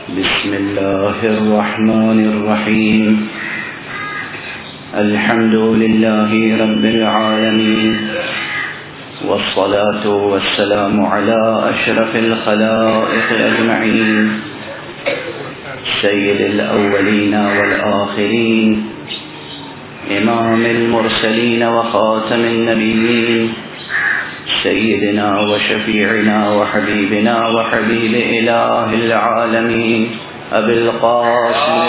بسم الله الرحمن الرحيم. الحمد لله رب العالمين، والصلاة والسلام على أشرف الخلائق أجمعين، سيد الأولين والآخرين، إمام المرسلين وخاتم النبيين، سيدنا وشفيعنا وحبيبنا وحبيب إله العالمين أبي القاسم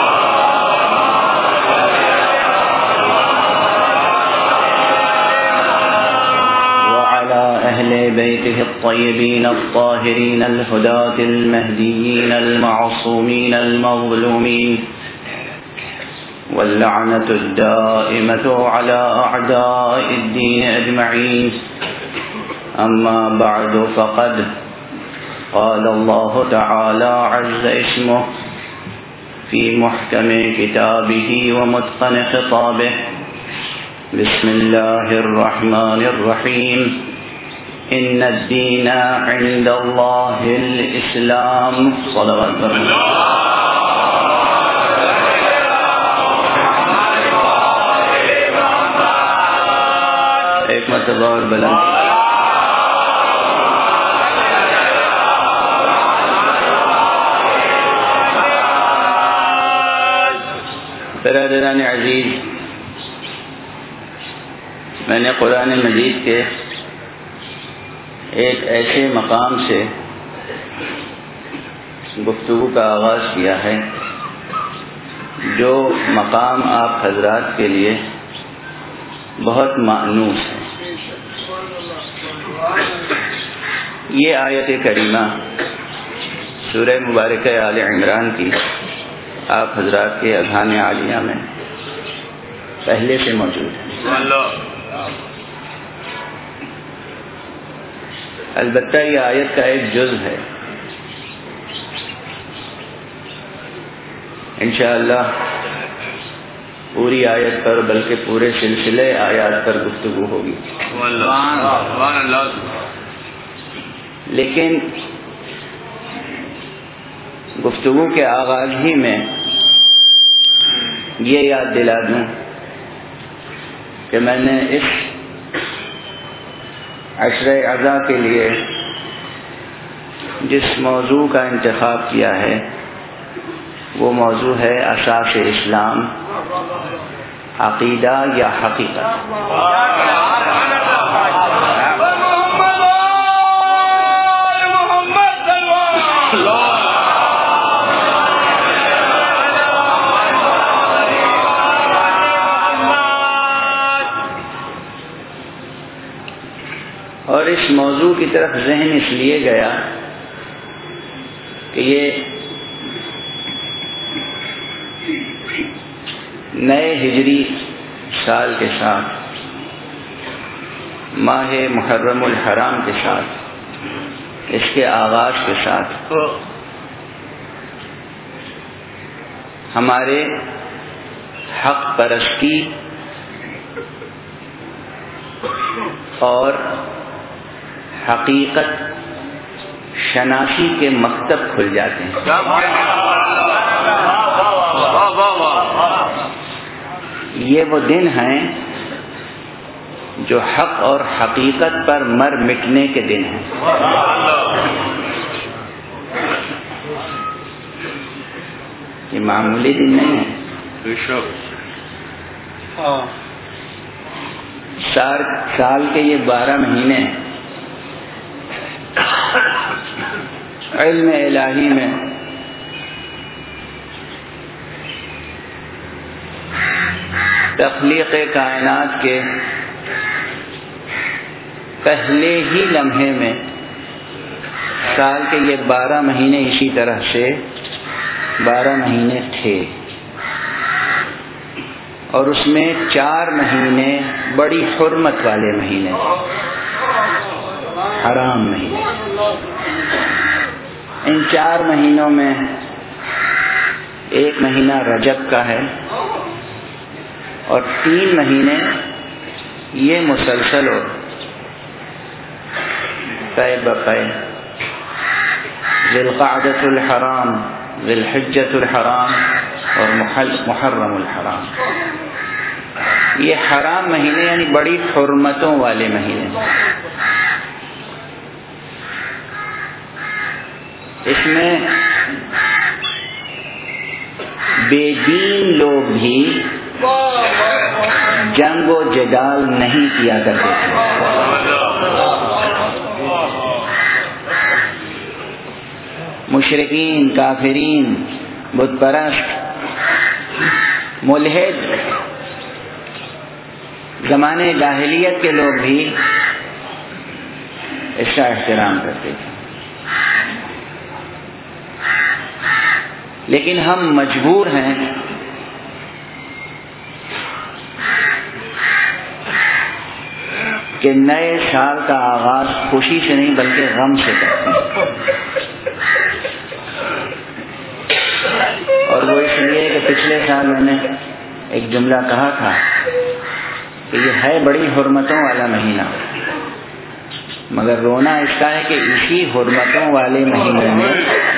وعلى أهل بيته الطيبين الطاهرين الهداة المهديين المعصومين المظلومين، واللعنة الدائمة على أعداء الدين أجمعين. أما بعد، فقد قال الله تعالى عز اسمه في محكم كتابه ومتقن خطابه: بسم الله الرحمن الرحيم. إن الدين عند الله الإسلام. صلوات الله. ایک مرتبہ اور بلند. برادران عزیز، میں نے قرآن مجید کے ایک ایسے مقام سے گفتگو کا آغاز کیا ہے جو مقام آپ حضرات کے لیے بہت مانوس ہے. یہ آیت کریمہ سورہ مبارکہ آل عمران کی آپ حضرات کے اذہان عالیہ میں پہلے سے موجود ہے. البتہ یہ آیت کا ایک جز ہے. انشاءاللہ پوری آیت پر بلکہ پورے سلسلے آیات پر گفتگو ہوگی. لیکن گفتگو کے آغاز ہی میں یہ یاد دلا دوں کہ میں نے اس عشرہ اعضاء کے لیے جس موضوع کا انتخاب کیا ہے وہ موضوع ہے اساس اسلام، عقیدہ یا حقیقت. اور اس موضوع کی طرف ذہن اس لیے گیا کہ یہ نئے ہجری سال کے ساتھ، ماہ محرم الحرام کے ساتھ، اس کے آغاز کے ساتھ ہمارے حق پرستی اور حقیقت شناسی کے مکتب کھل جاتے ہیں. یہ وہ دن ہیں جو حق اور حقیقت پر مر مٹنے کے دن ہیں. یہ معمولی دن نہیں ہے. سال کے یہ 12 مہینے علم الہی میں تخلیق کائنات کے پہلے ہی لمحے میں سال کے یہ 12 مہینے اسی طرح سے 12 مہینے تھے، اور اس میں 4 مہینے بڑی حرمت والے مہینے، حرام مہینے. ان 4 مہینوں میں ایک مہینہ رجب کا ہے اور 3 مہینے یہ مسلسل اور قے بقے ذی القعدۃ الحرام، ذی الحجۃ الحرام اور محرم الحرام. یہ حرام مہینے یعنی بڑی حرمتوں والے مہینے. اس میں بے دین لوگ بھی جنگ و جدال نہیں کیا کرتے تھے. مشرکین، کافرین، بت پرست، ملحد، زمانے جاہلیت کے لوگ بھی اس کا احترام کرتے تھے. لیکن ہم مجبور ہیں کہ نئے سال کا آغاز خوشی سے نہیں بلکہ غم سے کرتے ہیں. اور وہ اس لیے کہ پچھلے سال میں نے ایک جملہ کہا تھا کہ یہ ہے بڑی حرمتوں والا مہینہ، مگر رونا اس کا ہے کہ اسی حرمتوں والے مہینے میں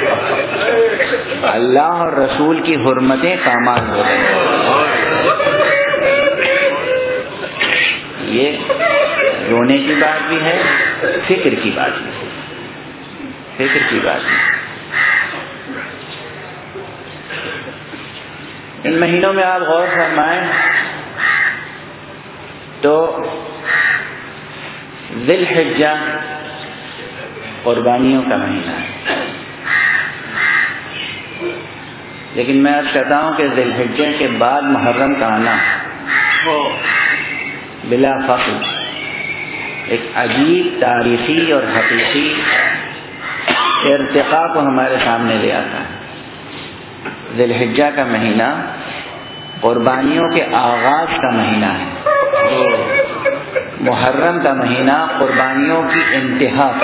اللہ اور رسول کی حرمتیں پامال ہو رہی ہیں. یہ رونے کی بات بھی ہے، فکر کی بات بھی ہے. فکر کی بات بھی. ان مہینوں میں آپ غور فرمائیں تو ذی الحجہ قربانیوں کا مہینہ ہے. لیکن میں عرض کرتا ہوں کہ ذی الحجہ کے بعد محرم کا آنا بلا فخر ایک عجیب تاریخی اور حقیقی ارتقاء کو ہمارے سامنے لے آتا ہے. ذی الحجہ کا مہینہ قربانیوں کے آغاز کا مہینہ ہے. محرم کا مہینہ قربانیوں کی انتہا کا.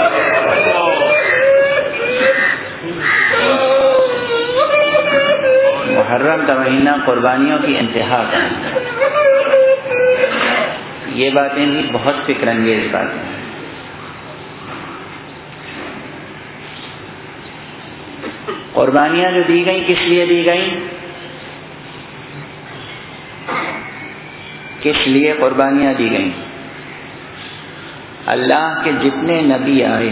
محرم کا مہینہ قربانیوں کی انتہا کا. یہ باتیں بھی بہت فکر انگیز باتیں ہیں. قربانیاں جو دی گئیں کس لیے دی گئیں؟ کس لیے قربانیاں دی گئیں؟ اللہ کے جتنے نبی آئے،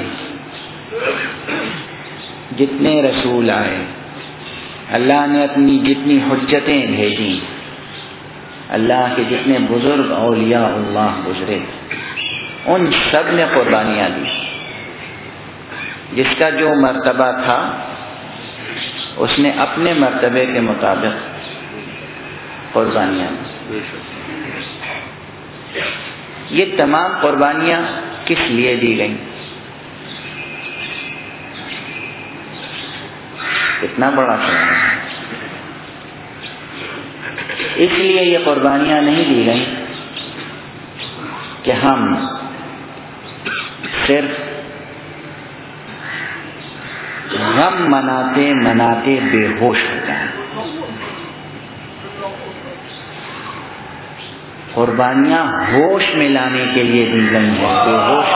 جتنے رسول آئے، اللہ نے اپنی جتنی حجتیں بھیجیں، اللہ کے جتنے بزرگ اولیاء اللہ گزرے، ان سب نے قربانیاں دی. جس کا جو مرتبہ تھا اس نے اپنے مرتبے کے مطابق قربانیاں دی. یہ تمام قربانیاں کس لیے دی گئیں؟ کتنا بڑا سوال ہے. اس لیے یہ قربانیاں نہیں دی گئیں کہ ہم صرف غم مناتے مناتے بے ہوش ہو جائیں. قربانیاں ہوش میں لانے کے لیے دی گئی ہیں. بے ہوش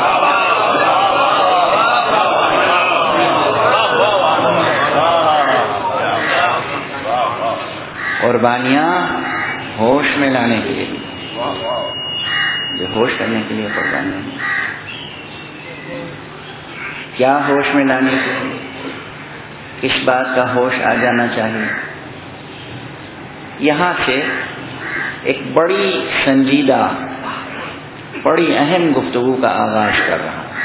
قربانیاں ہوش میں لانے کے لیے، بے ہوش کرنے کے لیے قربانیاں. کیا ہوش میں لانے کے لیے؟ کس بات کا ہوش آ جانا چاہیے؟ یہاں سے ایک بڑی سنجیدہ، بڑی اہم گفتگو کا آغاز کر رہا ہوں.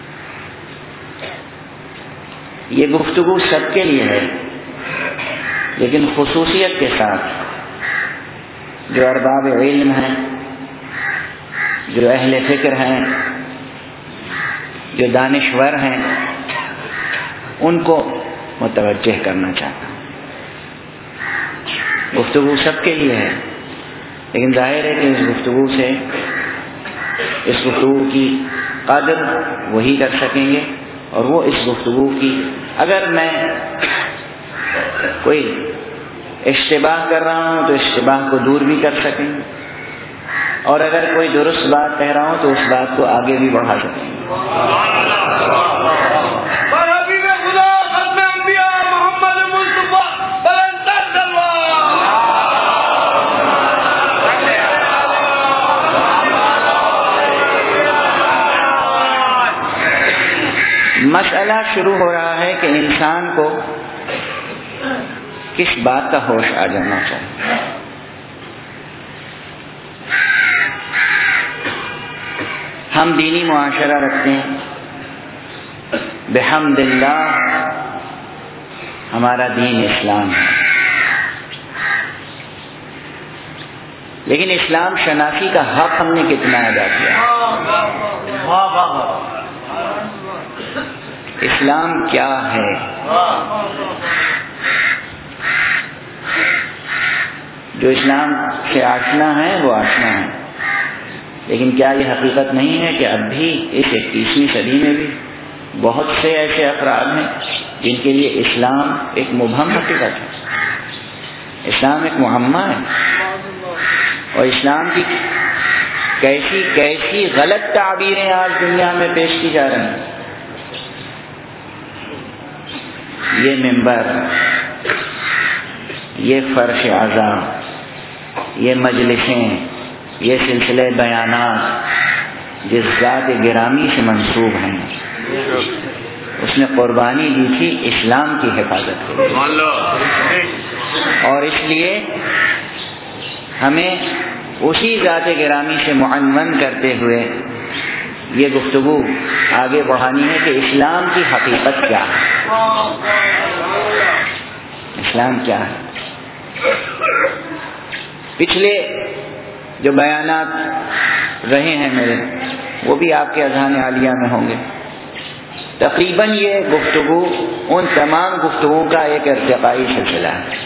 یہ گفتگو سب کے لیے ہے، لیکن خصوصیت کے ساتھ جو ارباب علم ہیں، جو اہل فکر ہیں، جو دانشور ہیں، ان کو متوجہ کرنا چاہتا ہوں. گفتگو سب کے لیے ہے، لیکن ظاہر ہے کہ اس گفتگو کی قدر وہی کر سکیں گے، اور وہ اس گفتگو کی، اگر میں کوئی اشتباہ کر رہا ہوں تو اشتباہ کو دور بھی کر سکیں گے، اور اگر کوئی درست بات کہہ رہا ہوں تو اس بات کو آگے بھی بڑھا سکیں گے. مسئلہ شروع ہو رہا ہے کہ انسان کو کس بات کا ہوش آ جانا چاہیے. ہم دینی معاشرہ رکھتے ہیں، بحمد اللہ ہمارا دین اسلام ہے، لیکن اسلام شناسی کا حق ہم نے کتنا ادا کیا؟ اسلام کیا ہے؟ جو اسلام سے آشنا ہے وہ آشنا ہے، لیکن کیا یہ حقیقت نہیں ہے کہ اب بھی اس 21ویں صدی میں بھی بہت سے ایسے افراد ہیں جن کے لیے اسلام ایک مبہم حقیقت ہے، اسلام ایک معمہ ہے، اور اسلام کی کیسی کیسی غلط تعبیریں آج دنیا میں پیش کی جا رہی ہیں. یہ منبر، یہ فرش اعظم، یہ مجلسیں، یہ سلسلے بیانات جس ذات گرامی سے منسوب ہیں، اس نے قربانی دی تھی اسلام کی حفاظت کے لیے، اور اس لیے ہمیں اسی ذات گرامی سے معنون کرتے ہوئے یہ گفتگو آگے بڑھانی ہے کہ اسلام کی حقیقت کیا ہے. اسلام کیا ہے؟ پچھلے جو بیانات رہے ہیں میرے، وہ بھی آپ کے اذہان عالیہ میں ہوں گے. تقریباً یہ گفتگو ان تمام گفتگو کا ایک ارتقائی سلسلہ ہے.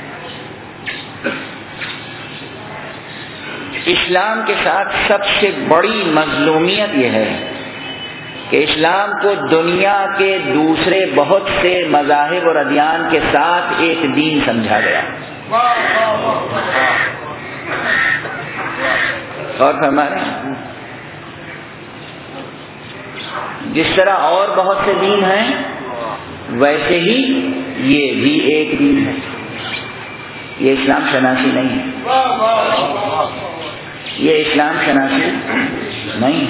اسلام کے ساتھ سب سے بڑی مظلومیت یہ ہے کہ اسلام کو دنیا کے دوسرے بہت سے مذاہب اور ادیان کے ساتھ ایک دین سمجھا گیا. اور فرما رہے ہیں جس طرح اور بہت سے دین ہیں ویسے ہی یہ بھی ایک دین ہے. یہ اسلام شناسی نہیں ہے، یہ اسلام شناسی نہیں،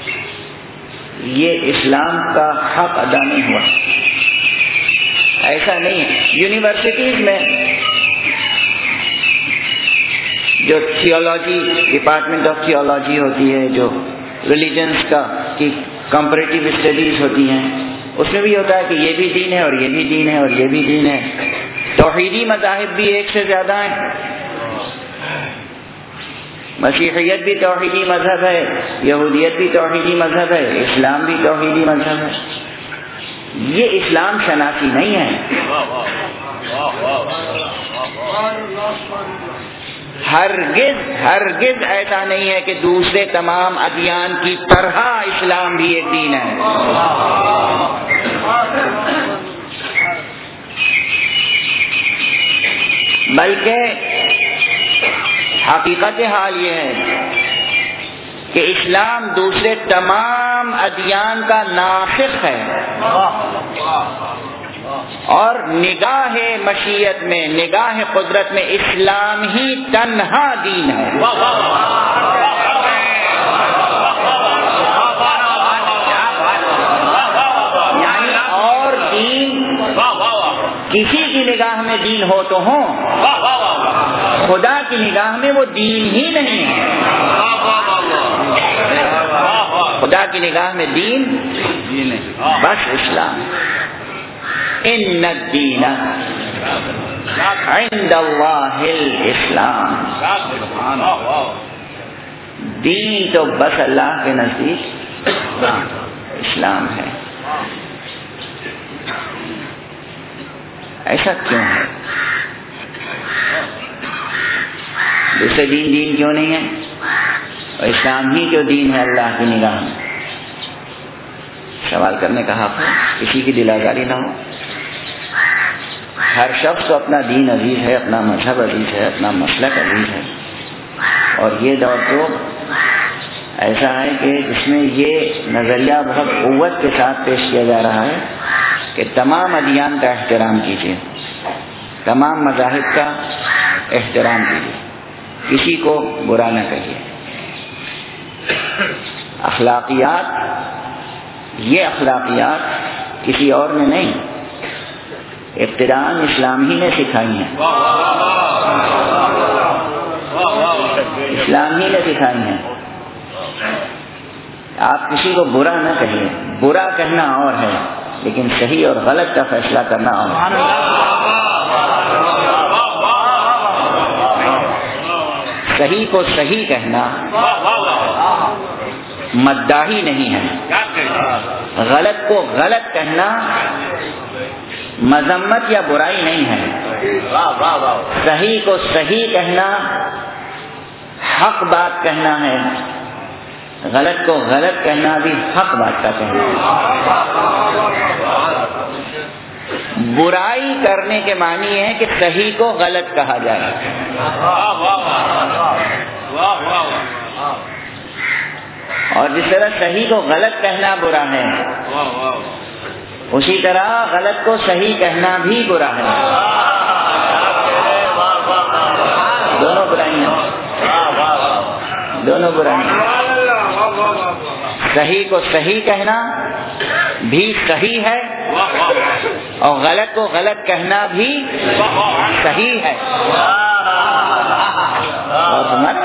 یہ اسلام کا حق ادا نہیں ہوا. ایسا نہیں ہے. یونیورسٹیز میں جو تھیولوجی ڈپارٹمنٹ آف تھیولوجی ہوتی ہے، جو ریلیجنس کا کی کمپریٹیو اسٹڈیز ہوتی ہیں، اس میں بھی ہوتا ہے کہ یہ بھی دین ہے اور یہ بھی دین ہے اور یہ بھی دین ہے. توحیدی مذاہب بھی ایک سے زیادہ ہیں. مسیحیت بھی توحیدی مذہب ہے، یہودیت بھی توحیدی مذہب ہے، اسلام بھی توحیدی مذہب ہے. یہ اسلام شناسی نہیں ہے. ہرگز ایسا نہیں ہے کہ دوسرے تمام ادیان کی طرح اسلام بھی ایک دین ہے. بلکہ حقیقت حال یہ ہے کہ اسلام دوسرے تمام ادیان کا ناسخ ہے، اور نگاہ مشیت میں، نگاہ قدرت میں اسلام ہی تنہا دین ہے. یعنی اور دین کسی کی نگاہ میں دین ہو تو ہوں، خدا کی نگاہ میں وہ دین ہی نہیں ہے. خدا کی نگاہ میں دین بس اسلام. ان الدین عند اللہ الاسلام. دین تو بس اللہ کے نزدیک اسلام ہے. ایسا کیوں ہے؟ دوسرے دین کیوں نہیں ہے اور اسلام ہی کیوں دین ہے اللہ کی نگاہ میں؟ سوال کرنے کا حق ہے، کسی کی دل آزاری نہ ہو. ہر شخص کو اپنا دین عزیز ہے، اپنا مذہب عزیز ہے، اپنا مسلک عزیز ہے. اور یہ دور تو ایسا ہے کہ جس میں یہ نظریہ بہت قوت کے ساتھ پیش کیا جا رہا ہے کہ تمام ادیان کا احترام کیجیے، تمام مذاہب کا احترام کیجیے، کسی کو برا نہ کہیے. اخلاقیات، یہ اخلاقیات کسی اور نے نہیں، ابتداءً اسلام ہی نے سکھائی ہیں، اسلام ہی نے سکھائی ہیں۔ آپ کسی کو برا نہ کہیے، برا کہنا اور ہے لیکن صحیح اور غلط کا فیصلہ کرنا اور ہے۔ صحیح کو صحیح کہنا مداحی نہیں ہے، غلط کو غلط کہنا مذمت یا برائی نہیں ہے۔ صحیح کو صحیح کہنا حق بات کہنا ہے، غلط کو غلط کہنا بھی حق بات کا کہنا ہے۔ برائی کرنے کے معنی ہے کہ صحیح کو غلط کہا جائے، اور جس طرح صحیح کو غلط کہنا برا ہے، اسی طرح غلط کو صحیح کہنا بھی برا ہے۔ دونوں برائیاں، دونوں برائیاں۔ صحیح کو صحیح کہنا بھی صحیح ہے اور غلط کو غلط کہنا بھی صحیح ہے۔ اور ہمارے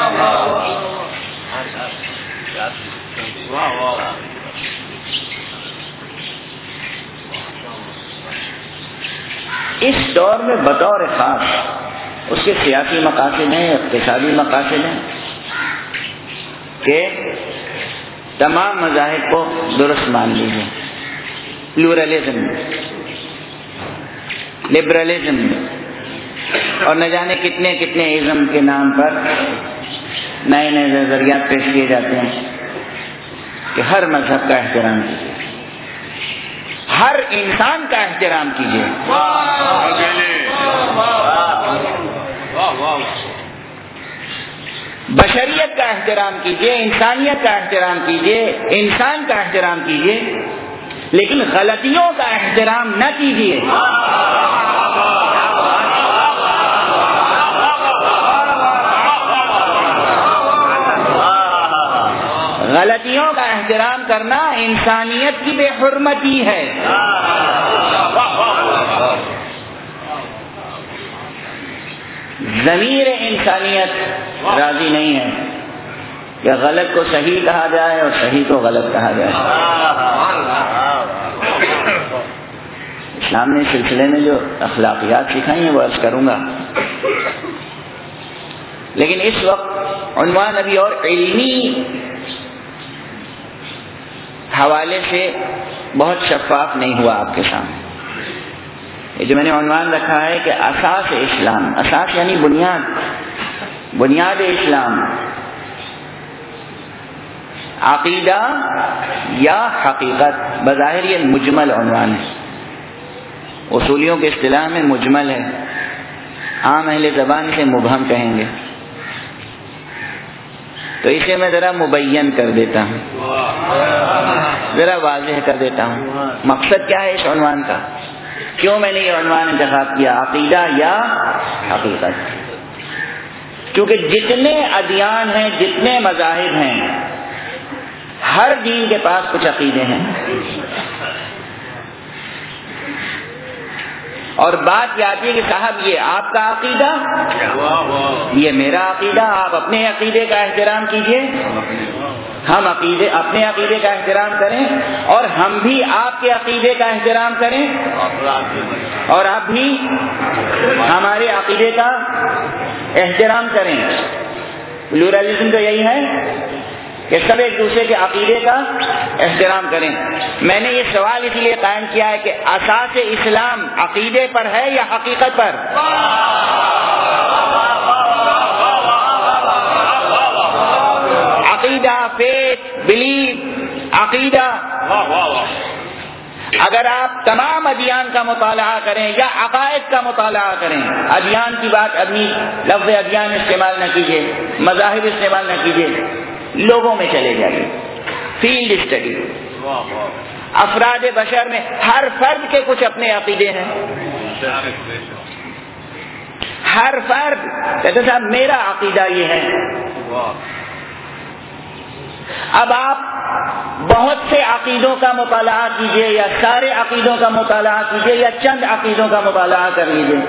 اس دور میں بطور خاص اس کے سیاسی مقاصد ہیں، اقتصادی مقاصد ہیں کہ تمام مذاہب کو درست مان لیجیے، پلورلزم، لبرلزم اور نہ جانے کتنے کتنے ازم کے نام پر نئے نئے نظریات پیش کیے جاتے ہیں کہ ہر مذہب کا احترام کیجیے، ہر انسان کا احترام کیجیے، بشریت کا احترام کیجیے، انسانیت کا احترام کیجیے، انسان کا احترام کیجیے، لیکن غلطیوں کا احترام نہ کیجیے۔ غلطیوں کا احترام کرنا انسانیت کی بے حرمتی ہے۔ ضمیر انسانیت راضی نہیں ہے کہ غلط کو صحیح کہا جائے اور صحیح کو غلط کہا جائے۔ اسلام نے اس سلسلے میں جو اخلاقیات سکھائی ہیں وہ عرض کروں گا، لیکن اس وقت عنوان ابھی اور علمی حوالے سے بہت شفاف نہیں ہوا آپ کے سامنے۔ یہ جو میں نے عنوان رکھا ہے کہ اساس اسلام، اساس یعنی بنیاد، بنیاد اسلام، عقیدہ یا حقیقت۔ بظاہر یہ مجمل عنوان ہے، اصولیوں کے اصطلاح میں مجمل ہے، عام اہل زبان سے مبہم کہیں گے، تو اسے میں ذرا مبین کر دیتا ہوں، ذرا واضح کر دیتا ہوں مقصد کیا ہے اس عنوان کا، کیوں میں نے یہ عنوان انتخاب کیا، عقیدہ یا حقیقت۔ کیونکہ جتنے ادیان ہیں، جتنے مذاہب ہیں، ہر دین کے پاس کچھ عقیدے ہیں، اور بات یہ آتی ہے کہ صاحب یہ آپ کا عقیدہ، یہ میرا عقیدہ، آپ اپنے عقیدے کا احترام کیجئے، ہم اپنے عقیدے کا احترام کریں، اور ہم بھی آپ کے عقیدے کا احترام کریں، اور آپ بھی ہمارے عقیدے کا احترام کریں۔ پلورلزم تو یہی ہے کہ سب ایک دوسرے کے عقیدے کا احترام کریں۔ میں نے یہ سوال اس لیے قائم کیا ہے کہ اساس اسلام عقیدے پر ہے یا حقیقت پر؟ عقیدہ، فیتھ، بلیف، عقیدہ۔ اگر آپ تمام ادیان کا مطالعہ کریں یا عقائد کا مطالعہ کریں، ادیان کی بات ابھی لفظ ادیان استعمال نہ کیجیے، مذاہب استعمال نہ کیجیے، لوگوں میں چلے جائیے، فیلڈ اسٹڈی۔ افراد بشر میں ہر فرد کے کچھ اپنے عقیدے ہیں، ہر فرد کہتے صاحب میرا عقیدہ یہ ہے۔ اب آپ بہت سے عقیدوں کا مطالعہ کیجیے یا سارے عقیدوں کا مطالعہ کیجیے یا چند عقیدوں کا مطالعہ کر لیجیے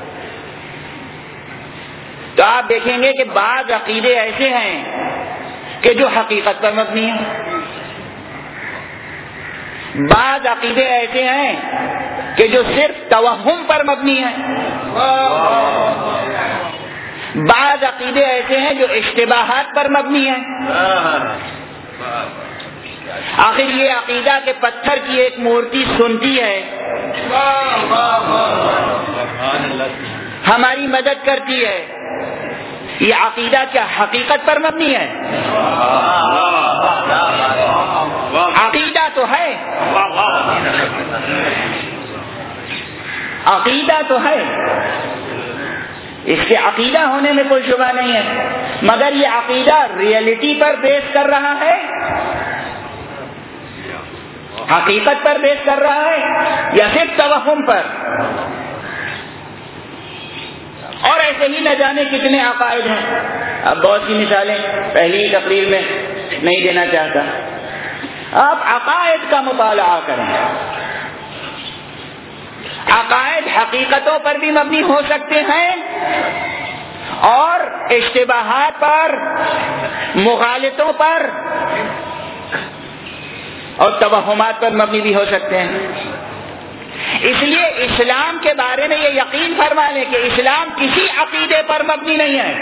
تو آپ دیکھیں گے کہ بعض عقیدے ایسے ہیں کہ جو حقیقت پر مبنی ہیں، بعض عقیدے ایسے ہیں کہ جو صرف توہم پر مبنی ہیں، بعض عقیدے ایسے ہیں جو اشتباہات پر مبنی ہیں۔ آخر یہ عقیدہ کہ پتھر کی ایک مورتی سنتی ہے، ہماری مدد کرتی ہے، یہ عقیدہ کیا حقیقت پر مبنی ہے؟ عقیدہ تو ہے، عقیدہ تو ہے، اس کے عقیدہ ہونے میں کوئی شبہ نہیں ہے، مگر یہ عقیدہ ریئلٹی پر بیس کر رہا ہے، حقیقت پر بیس کر رہا ہے یا صرف توہم پر؟ اور ایسے ہی نہ جانے کتنے عقائد ہیں۔ اب بہت سی مثالیں پہلی ہی تقریر میں نہیں دینا چاہتا، آپ عقائد کا مطالعہ کریں، عقائد حقیقتوں پر بھی مبنی ہو سکتے ہیں اور اشتباہات پر، مغالطوں پر اور توہمات پر مبنی بھی ہو سکتے ہیں۔ اس لیے اسلام کے بارے میں یہ یقین فرما لیں کہ اسلام کسی عقیدے پر مبنی نہیں ہے،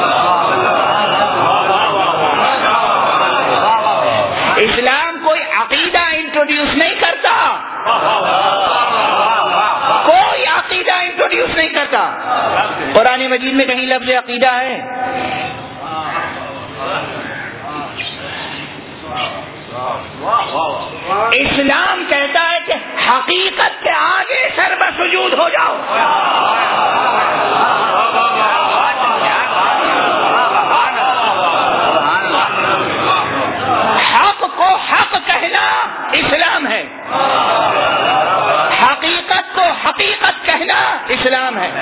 اسلام کوئی عقیدہ انٹروڈیوس نہیں کرتا، کوئی عقیدہ انٹروڈیوس نہیں کرتا۔ قرآن مجید میں کہیں لفظ عقیدہ ہے؟ اسلام کہتا ہے کہ حقیقت کے آگے سر بسجود ہو جاؤ، حق کو حق کہنا اسلام ہے، حقیقت کو حقیقت کہنا اسلام ہے۔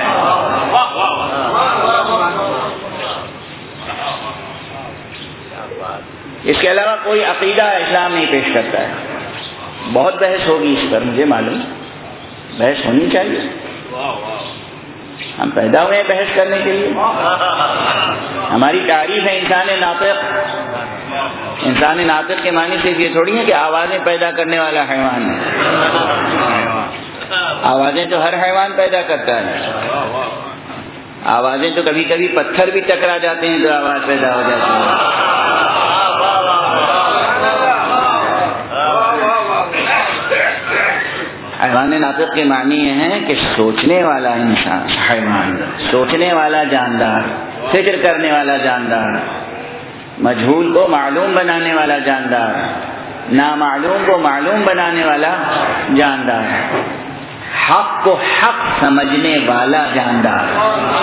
اس کے علاوہ کوئی عقیدہ اسلام نہیں پیش کرتا ہے۔ بہت بحث ہوگی اس پر، مجھے معلوم، بحث ہونی چاہیے، ہم پیدا ہوئے ہیں بحث کرنے کے لیے۔ ہماری تعریف ہے انسان ناطق، انسان ناطق کے معنی صرف یہ تھوڑی ہے کہ آوازیں پیدا کرنے والا حیوان ہے، آوازیں تو ہر حیوان پیدا کرتا ہے، آوازیں تو کبھی کبھی پتھر بھی ٹکرا جاتے ہیں تو آواز پیدا ہو جاتی ہے۔ حیوان ناطق کے معنی یہ ہے کہ سوچنے والا انسان، حیوان، سوچنے والا جاندار، فکر کرنے والا جاندار، مجہول کو معلوم بنانے والا جاندار، نامعلوم کو معلوم بنانے والا جاندار، حق کو حق سمجھنے والا جاندار،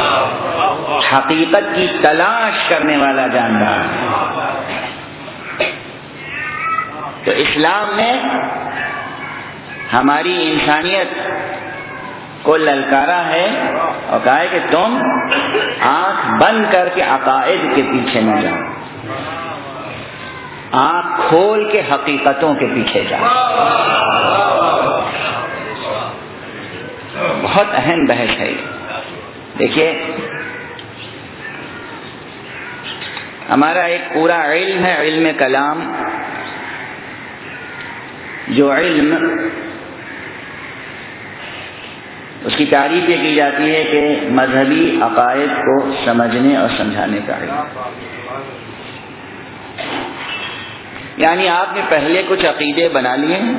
حقیقت کی تلاش کرنے والا جاندار۔ تو اسلام نے ہماری انسانیت کو للکارا ہے اور کہا ہے کہ تم آنکھ بند کر کے عقائد کے پیچھے نہ جاؤ، آنکھ کھول کے حقیقتوں کے پیچھے جاؤ۔ بہت اہم بحث ہے یہ۔ دیکھیے، ہمارا ایک پورا علم ہے، علم کلام، جو علم اس کی تعریف یہ کی جاتی ہے کہ مذہبی عقائد کو سمجھنے اور سمجھانے کا علم۔ یعنی آپ نے پہلے کچھ عقیدے بنا لیے ہیں،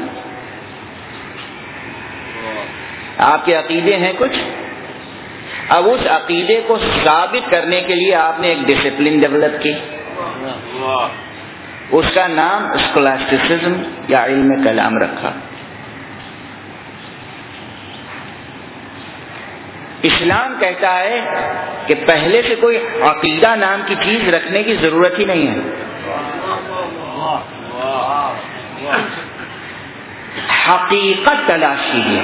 آپ کے عقیدے ہیں کچھ، اب اس عقیدے کو ثابت کرنے کے لیے آپ نے ایک ڈسپلن ڈیولپ کی، اس کا نام اسکولاسٹسزم یا علم کلام رکھا۔ اسلام کہتا ہے کہ پہلے سے کوئی عقیدہ نام کی چیز رکھنے کی ضرورت ہی نہیں ہے، حقیقت تلاش کیجیے،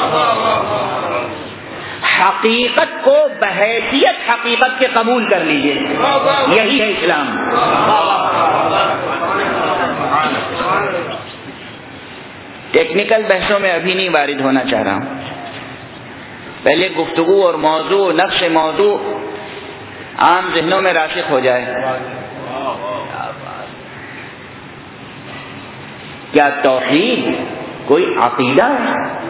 حقیقت کو بحیثیت حقیقت کے قبول کر لیجیے، یہی ہے اسلام۔ ٹیکنیکل بحثوں میں ابھی نہیں وارد ہونا چاہ رہا ہوں، پہلے گفتگو اور موضوع، نفس موضوع عام ذہنوں میں راسخ ہو جائے۔ کیا توحید کوئی عقیدہ ہے؟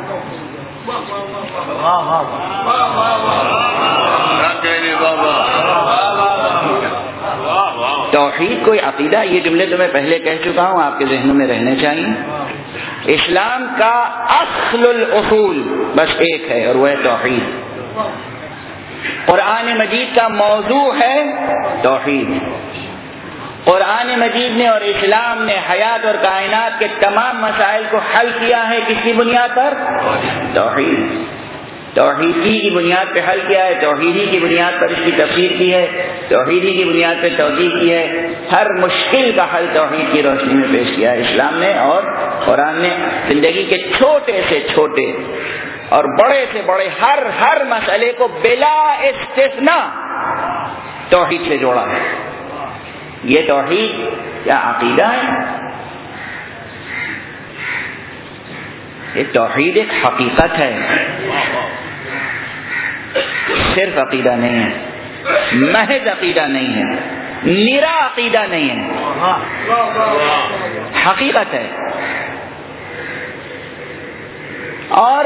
توحید کوئی عقیدہ، یہ جملے تو میں پہلے کہہ چکا ہوں، آپ کے ذہنوں میں رہنے چاہیے۔ اسلام کا اصل الاصول بس ایک ہے اور وہ ہے توحید۔ قرآن مجید کا موضوع ہے توحید۔ قرآن مجید نے اور اسلام نے حیات اور کائنات کے تمام مسائل کو حل کیا ہے کس کی بنیاد پر؟ توحید۔ توحیدی کی بنیاد پہ حل کیا ہے، توحیدی کی بنیاد پر اس کی تفسیر کی ہے، توحیدی کی بنیاد پہ توضیح کی ہے، ہر مشکل کا حل توحید کی روشنی میں پیش کیا ہے اسلام نے اور قرآن نے۔ زندگی کے چھوٹے سے چھوٹے اور بڑے سے بڑے ہر مسئلے کو بلا استثناء توحید سے جوڑا ہے۔ یہ توحید کیا عقیدہ ہے؟ یہ توحید ایک حقیقت ہے، صرف عقیدہ نہیں ہے، محض عقیدہ نہیں ہے، نرا عقیدہ نہیں ہے، حقیقت ہے۔ اور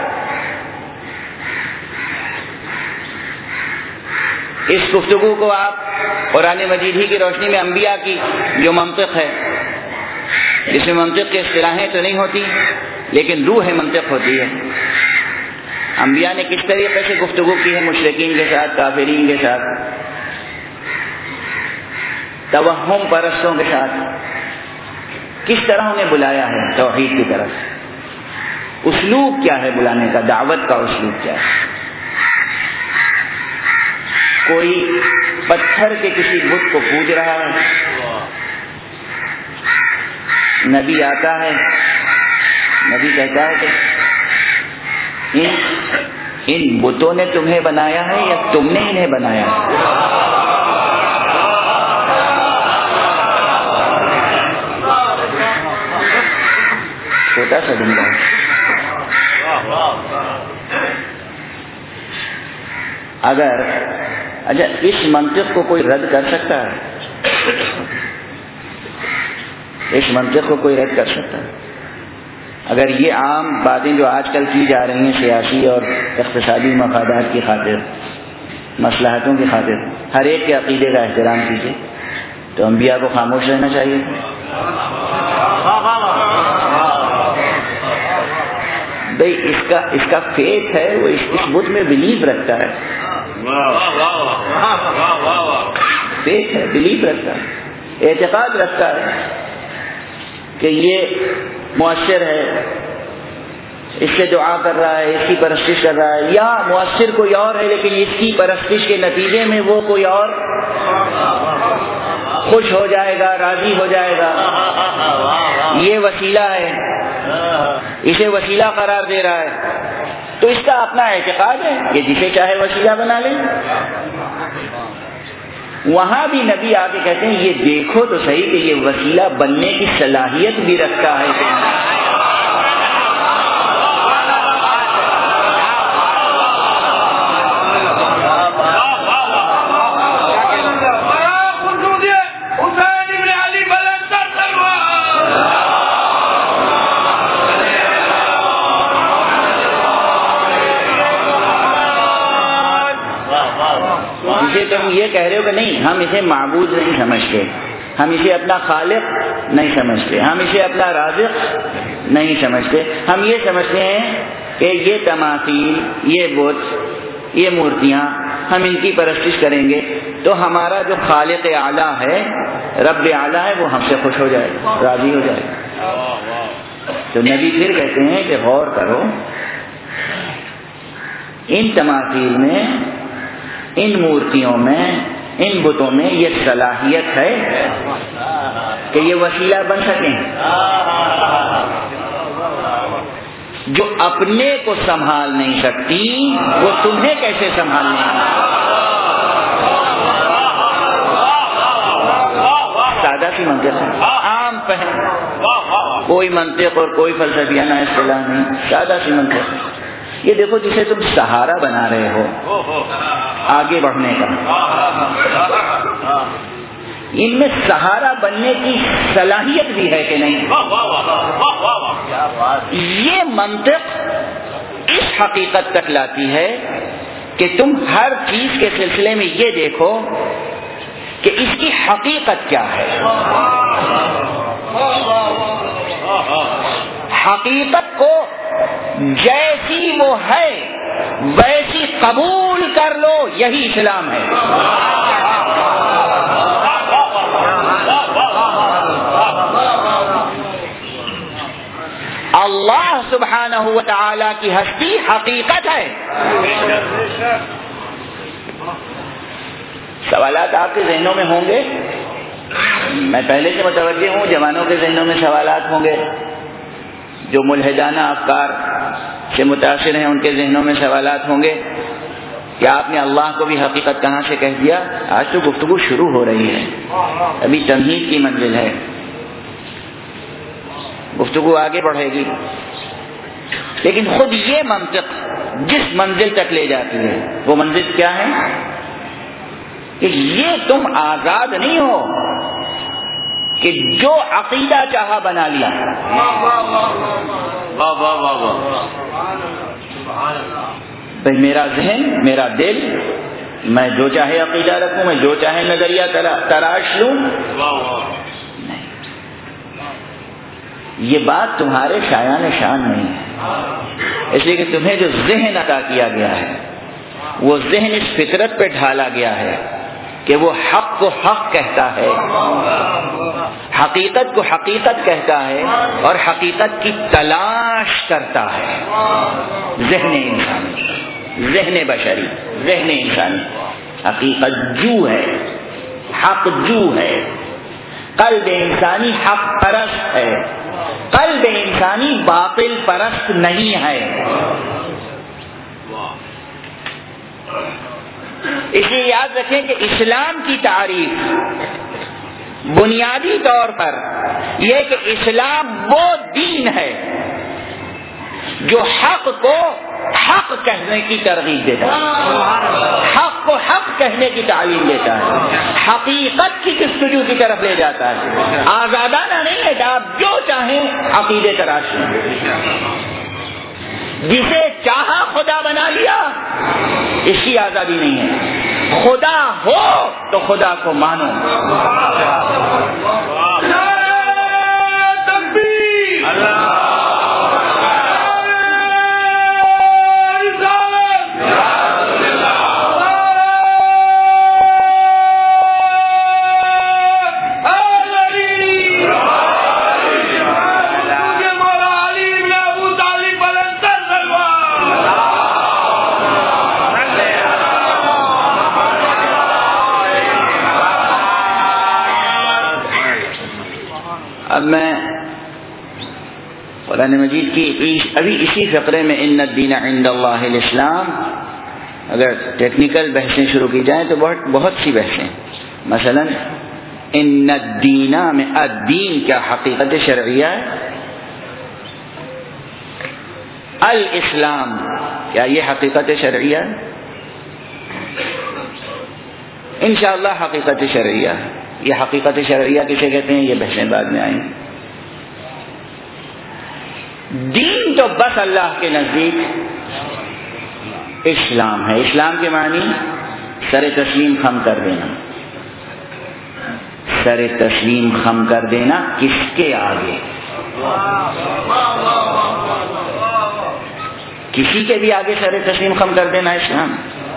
اس گفتگو کو آپ قرآن مجید ہی کی روشنی میں انبیاء کی جو منطق ہے، جس میں منطق کی اصطلاحیں تو نہیں ہوتی لیکن روح منطق ہوتی ہے، انبیاء نے کس طریقے سے گفتگو کی ہے مشرکین کے ساتھ، کافرین کے ساتھ، توہم پرستوں کے ساتھ، کس طرح انہیں بلایا ہے توحید کی طرف، اسلوب کیا ہے بلانے کا، دعوت کا اسلوب کیا ہے۔ کوئی پتھر کے کسی بت کو پوج رہا ہے، نبی آتا ہے، نبی کہتا ہے کہ ان بتوں نے تمہیں بنایا ہے یا تم نے انہیں بنایا ہے؟ چھوٹا سا جملہ اگر اچھا اس منطق کو کوئی رد کر سکتا ہے؟ اس منطق کو کوئی رد کر سکتا ہے؟ اگر یہ عام باتیں جو آج کل کی جا رہی ہیں سیاسی اور اقتصادی مفادات کی خاطر، مصلحتوں کی خاطر، ہر ایک کے عقیدے کا احترام کیجیے، تو انبیاء کو خاموش رہنا چاہیے۔ بھئی اس کا فیتھ ہے، وہ اس بت میں بلیو رکھتا ہے، فیتھ ہے، بلیو رکھتا ہے، اعتقاد رکھتا ہے کہ یہ مؤثر ہے، اس سے دعا کر رہا ہے، اس کی پرستش کر رہا ہے، یا مؤثر کوئی اور ہے لیکن اس کی پرستش کے نتیجے میں وہ کوئی اور خوش ہو جائے گا، راضی ہو جائے گا، یہ وسیلہ ہے، اسے وسیلہ قرار دے رہا ہے، تو اس کا اپنا اعتقاد ہے کہ جسے چاہے وسیلہ بنا لے۔ وہاں بھی نبی آ کے کہتے ہیں یہ دیکھو تو صحیح کہ یہ وسیلہ بننے کی صلاحیت بھی رکھتا ہے۔ تم یہ کہہ رہے ہو کہ نہیں ہم اسے معبود نہیں سمجھتے، ہم اسے اپنا خالق نہیں سمجھتے، ہم اسے اپنا رازق نہیں سمجھتے، ہم یہ سمجھتے ہیں کہ یہ تماثیل، یہ بت، یہ مورتیاں، ہم ان کی پرستش کریں گے تو ہمارا جو خالق اعلیٰ ہے، رب اعلیٰ ہے، وہ ہم سے خوش ہو جائے گا، راضی ہو جائے گا۔ تو نبی پھر کہتے ہیں کہ غور کرو، ان تماثیل میں، ان مورتیوں میں، ان بتوں میں یہ صلاحیت ہے کہ یہ وسیلہ بن سکیں۔ جو اپنے کو سنبھال نہیں سکتی وہ تمہیں کیسے سنبھال لیں گی؟ سادہ سی منطق ہے، عام فہم، کوئی منطق اور کوئی فلسفیانہ اصطلاح نہیں، سادہ سی منطق. یہ دیکھو جسے تم سہارا بنا رہے ہو آگے بڑھنے کا، ان میں سہارا بننے کی صلاحیت بھی ہے کہ نہیں؟ یہ منطق اس حقیقت تک لاتی ہے کہ تم ہر چیز کے سلسلے میں یہ دیکھو کہ اس کی حقیقت کیا ہے. حقیقت کو جیسی وہ ہے ویسی قبول کر لو، یہی اسلام ہے. اللہ سبحانہ و تعالی کی ہستی حقیقت ہے. سوالات آپ کے ذہنوں میں ہوں گے، میں پہلے سے متوجہ ہوں جوانوں کے ذہنوں میں سوالات ہوں گے، جو ملحدانہ افکار سے متاثر ہیں ان کے ذہنوں میں سوالات ہوں گے کہ آپ نے اللہ کو بھی حقیقت کہاں سے کہہ دیا. آج تو گفتگو شروع ہو رہی ہے، ابھی تمہید کی منزل ہے، گفتگو آگے بڑھے گی. لیکن خود یہ منطق جس منزل تک لے جاتی ہے وہ منزل کیا ہے کہ یہ تم آزاد نہیں ہو کہ جو عقیدہ چاہا بنا لیا. بھائی میرا ذہن، میرا دل، میں جو چاہے عقیدہ رکھوں، میں جو چاہے نظریہ تراش لوں. یہ بات تمہارے شایان شان نہیں ہے، اس لیے کہ تمہیں جو ذہن عطا کیا گیا ہے وہ ذہن اس فطرت پہ ڈھالا گیا ہے کہ وہ حق کو حق کہتا ہے، حقیقت کو حقیقت کہتا ہے اور حقیقت کی تلاش کرتا ہے. ذہن انسانی، ذہن بشری، ذہن انسانی حقیقت جو ہے، حق جو ہے. قلب انسانی حق پرست ہے، قلب انسانی باطل پرست نہیں ہے. اس لیے یاد رکھیں کہ اسلام کی تعریف بنیادی طور پر یہ کہ اسلام وہ دین ہے جو حق کو حق کہنے کی ترغیب دیتا ہے، حق کو حق کہنے کی تعلیم دیتا ہے، حقیقت کی جستجو کی طرف لے جاتا ہے. آزادانہ نہیں ہے کہ آپ جو چاہیں عقیدے تراش لیں. جسے چاہا خدا بنا لیا، اس کی آزادی نہیں ہے. خدا ہو تو خدا کو مانو. اب میں قرآن مجید کی ابھی اسی فقرے میں ان الدین عند اللہ الاسلام، اگر ٹیکنیکل بحثیں شروع کی جائیں تو بہت سی بحثیں. مثلا ان الدین میں الدین کیا حقیقت شرعیہ ہے؟ الاسلام کیا یہ حقیقت شرعیہ ہے؟ انشاءاللہ حقیقت شرعیہ. یہ حقیقت شرعیہ کسے کہتے ہیں یہ بحثیں بعد میں آئیں گی. دین تو بس اللہ کے نزدیک اسلام ہے. اسلام کے معنی سر تسلیم خم کر دینا. سر تسلیم خم کر دینا کس کے آگے؟ کسی کے بھی آگے سر تسلیم خم کر دینا اسلام.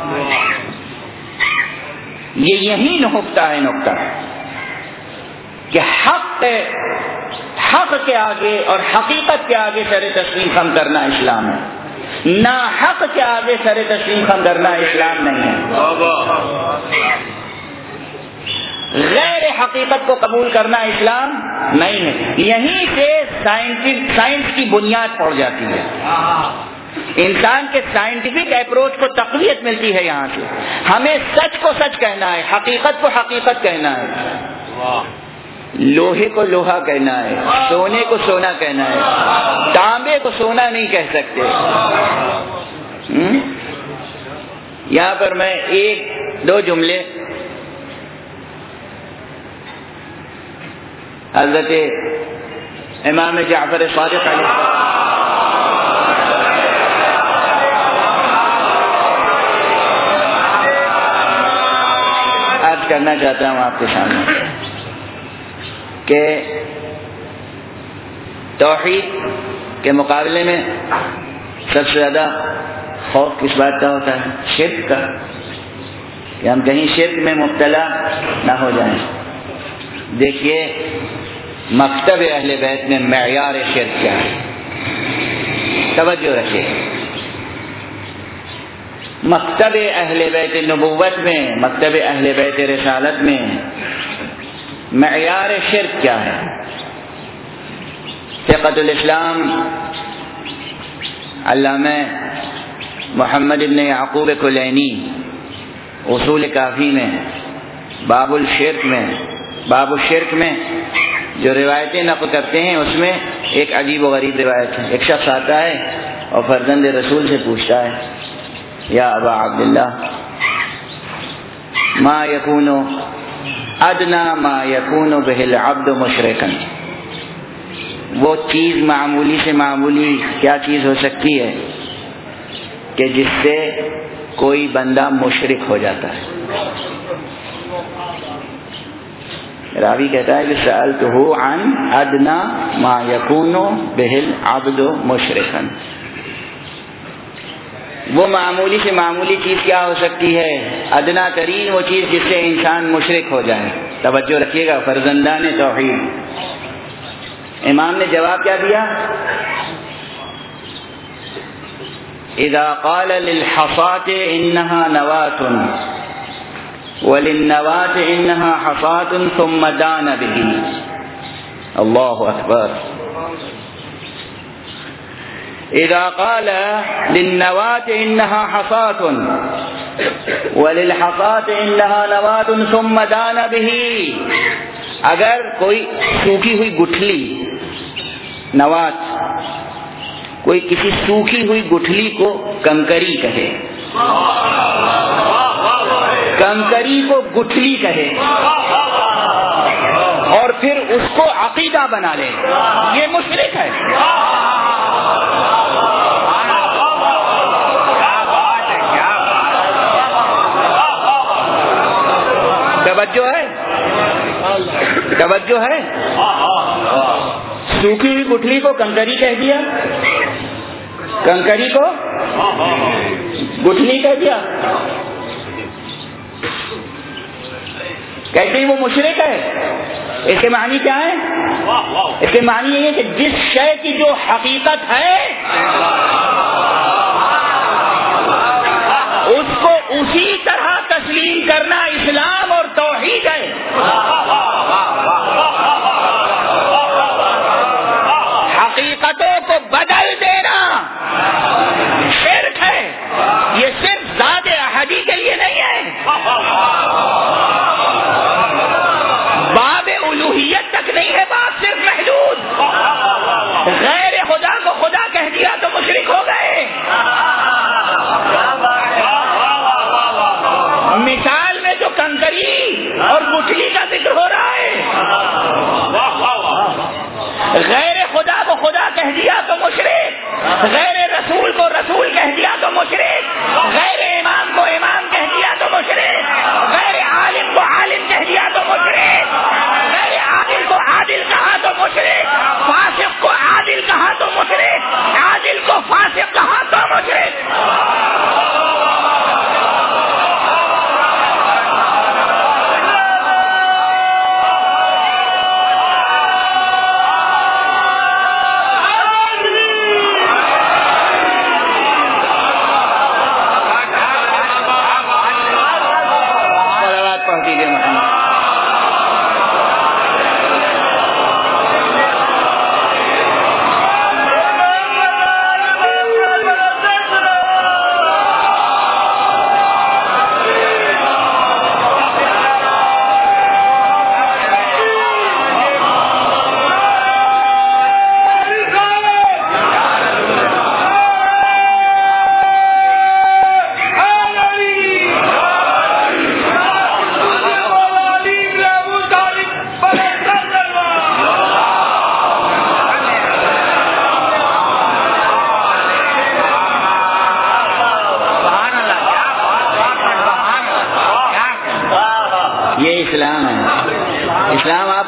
یہ یہی نقطہ ہے کہ حق کے آگے اور حقیقت کے آگے سر تسلیم خم کرنا اسلام ہے. نا حق کے آگے سر تسلیم خم کرنا اسلام نہیں ہے. غیر حقیقت کو قبول کرنا اسلام نہیں ہے. یہیں سے سائنس کی بنیاد پڑ جاتی ہے. انسان کے سائنٹیفک اپروچ کو تقویت ملتی ہے یہاں سے. ہمیں سچ کو سچ کہنا ہے، حقیقت کو حقیقت کہنا ہے. لوہے کو لوہا کہنا ہے، سونے کو سونا کہنا ہے، تانبے کو سونا نہیں کہہ سکتے۔ یہاں پر میں ایک دو جملے حضرت امام جعفر صادق علیہ عرض کرنا چاہتا ہوں آپ کے سامنے کہ توحید کے مقابلے میں سب سے زیادہ خوف کس بات کا ہوتا ہے؟ شرک کا، کہ ہم کہیں شرک میں مبتلا نہ ہو جائیں۔ دیکھیے مکتب اہل بیت میں معیار شرک کیا ہے، توجہ رکھیے۔ مکتب اہل بیت نبوت میں، مکتب اہل بیت رسالت میں معیار شرک کیا ہے؟ فقہ الاسلام علامہ محمد بن یعقوب کلینی اصول کافی میں باب الشرک میں جو روایتیں نقل کرتے ہیں اس میں ایک عجیب و غریب روایت ہے۔ ایک شخص آتا ہے اور فرزند رسول سے پوچھتا ہے، یا ابا عبداللہ ما یکون ادنا ما یکون بہ العبد مشرکا، وہ چیز معمولی سے معمولی کیا چیز ہو سکتی ہے کہ جس سے کوئی بندہ مشرک ہو جاتا ہے؟ راوی کہتا ہے کہ سألتہ عن ادنا ما یکون بہ العبد مشرکا، وہ معمولی سے معمولی چیز کیا ہو سکتی ہے؟ ادنا ترین وہ چیز جس سے انسان مشرک ہو جائے۔ توجہ رکھیے گا، فرزندان توحید۔ امام نے جواب کیا دیا؟ اذا قال للحصاة انها نواة وللنواة انها حصاة ثم دان به۔ اللہ اکبر۔ اذا قال للنواة انها حصاة وللحصاة انها نواة ثم دان به، اگر کوئی سوکھی ہوئی گٹھلی، نوات، کوئی کسی سوکھی ہوئی گٹھلی کو کنکری کہے، کنکری کو گٹھلی کہے اور پھر اس کو عقیدہ بنا لے، یہ مشرک ہے۔ توجہ ہے؟ سوکھی ہوئی گٹھلی کو کنکری کہہ دیا، کنکری کو گٹھلی کہہ دیا، کہتے ہیں وہ مشرک ہے۔ اس کے معنی کیا ہے؟ اس کے معنی یہ ہے کہ جس شے کی جو حقیقت ہے اس کو اسی طرح تسلیم کرنا اسلام اور توحید ہے۔ حقیقتوں کو بدل دینا شرک ہے۔ یہ صرف ذات احدی کے لیے نہیں ہے، باب الوہیت تک نہیں ہے بات، صرف محدود۔ غیر خدا کو خدا کہہ دیا تو مشرک ہو گئے۔ مثال میں جو کنکری اور گٹھلی کا ذکر ہو رہا ہے، غیر خدا کو خدا کہہ دیا تو مشرک، غیر رسول کو رسول کہہ دیا تو مشرک، غیر امام کو امام کہہ دیا تو مشرک، غیر عالم کو عالم کہہ دیا تو مشرک، غیر عادل کو عادل کہا تو مشرک، فاسق کو عادل کہا تو مشرک، عادل کو فاسق کہا تو مشرک۔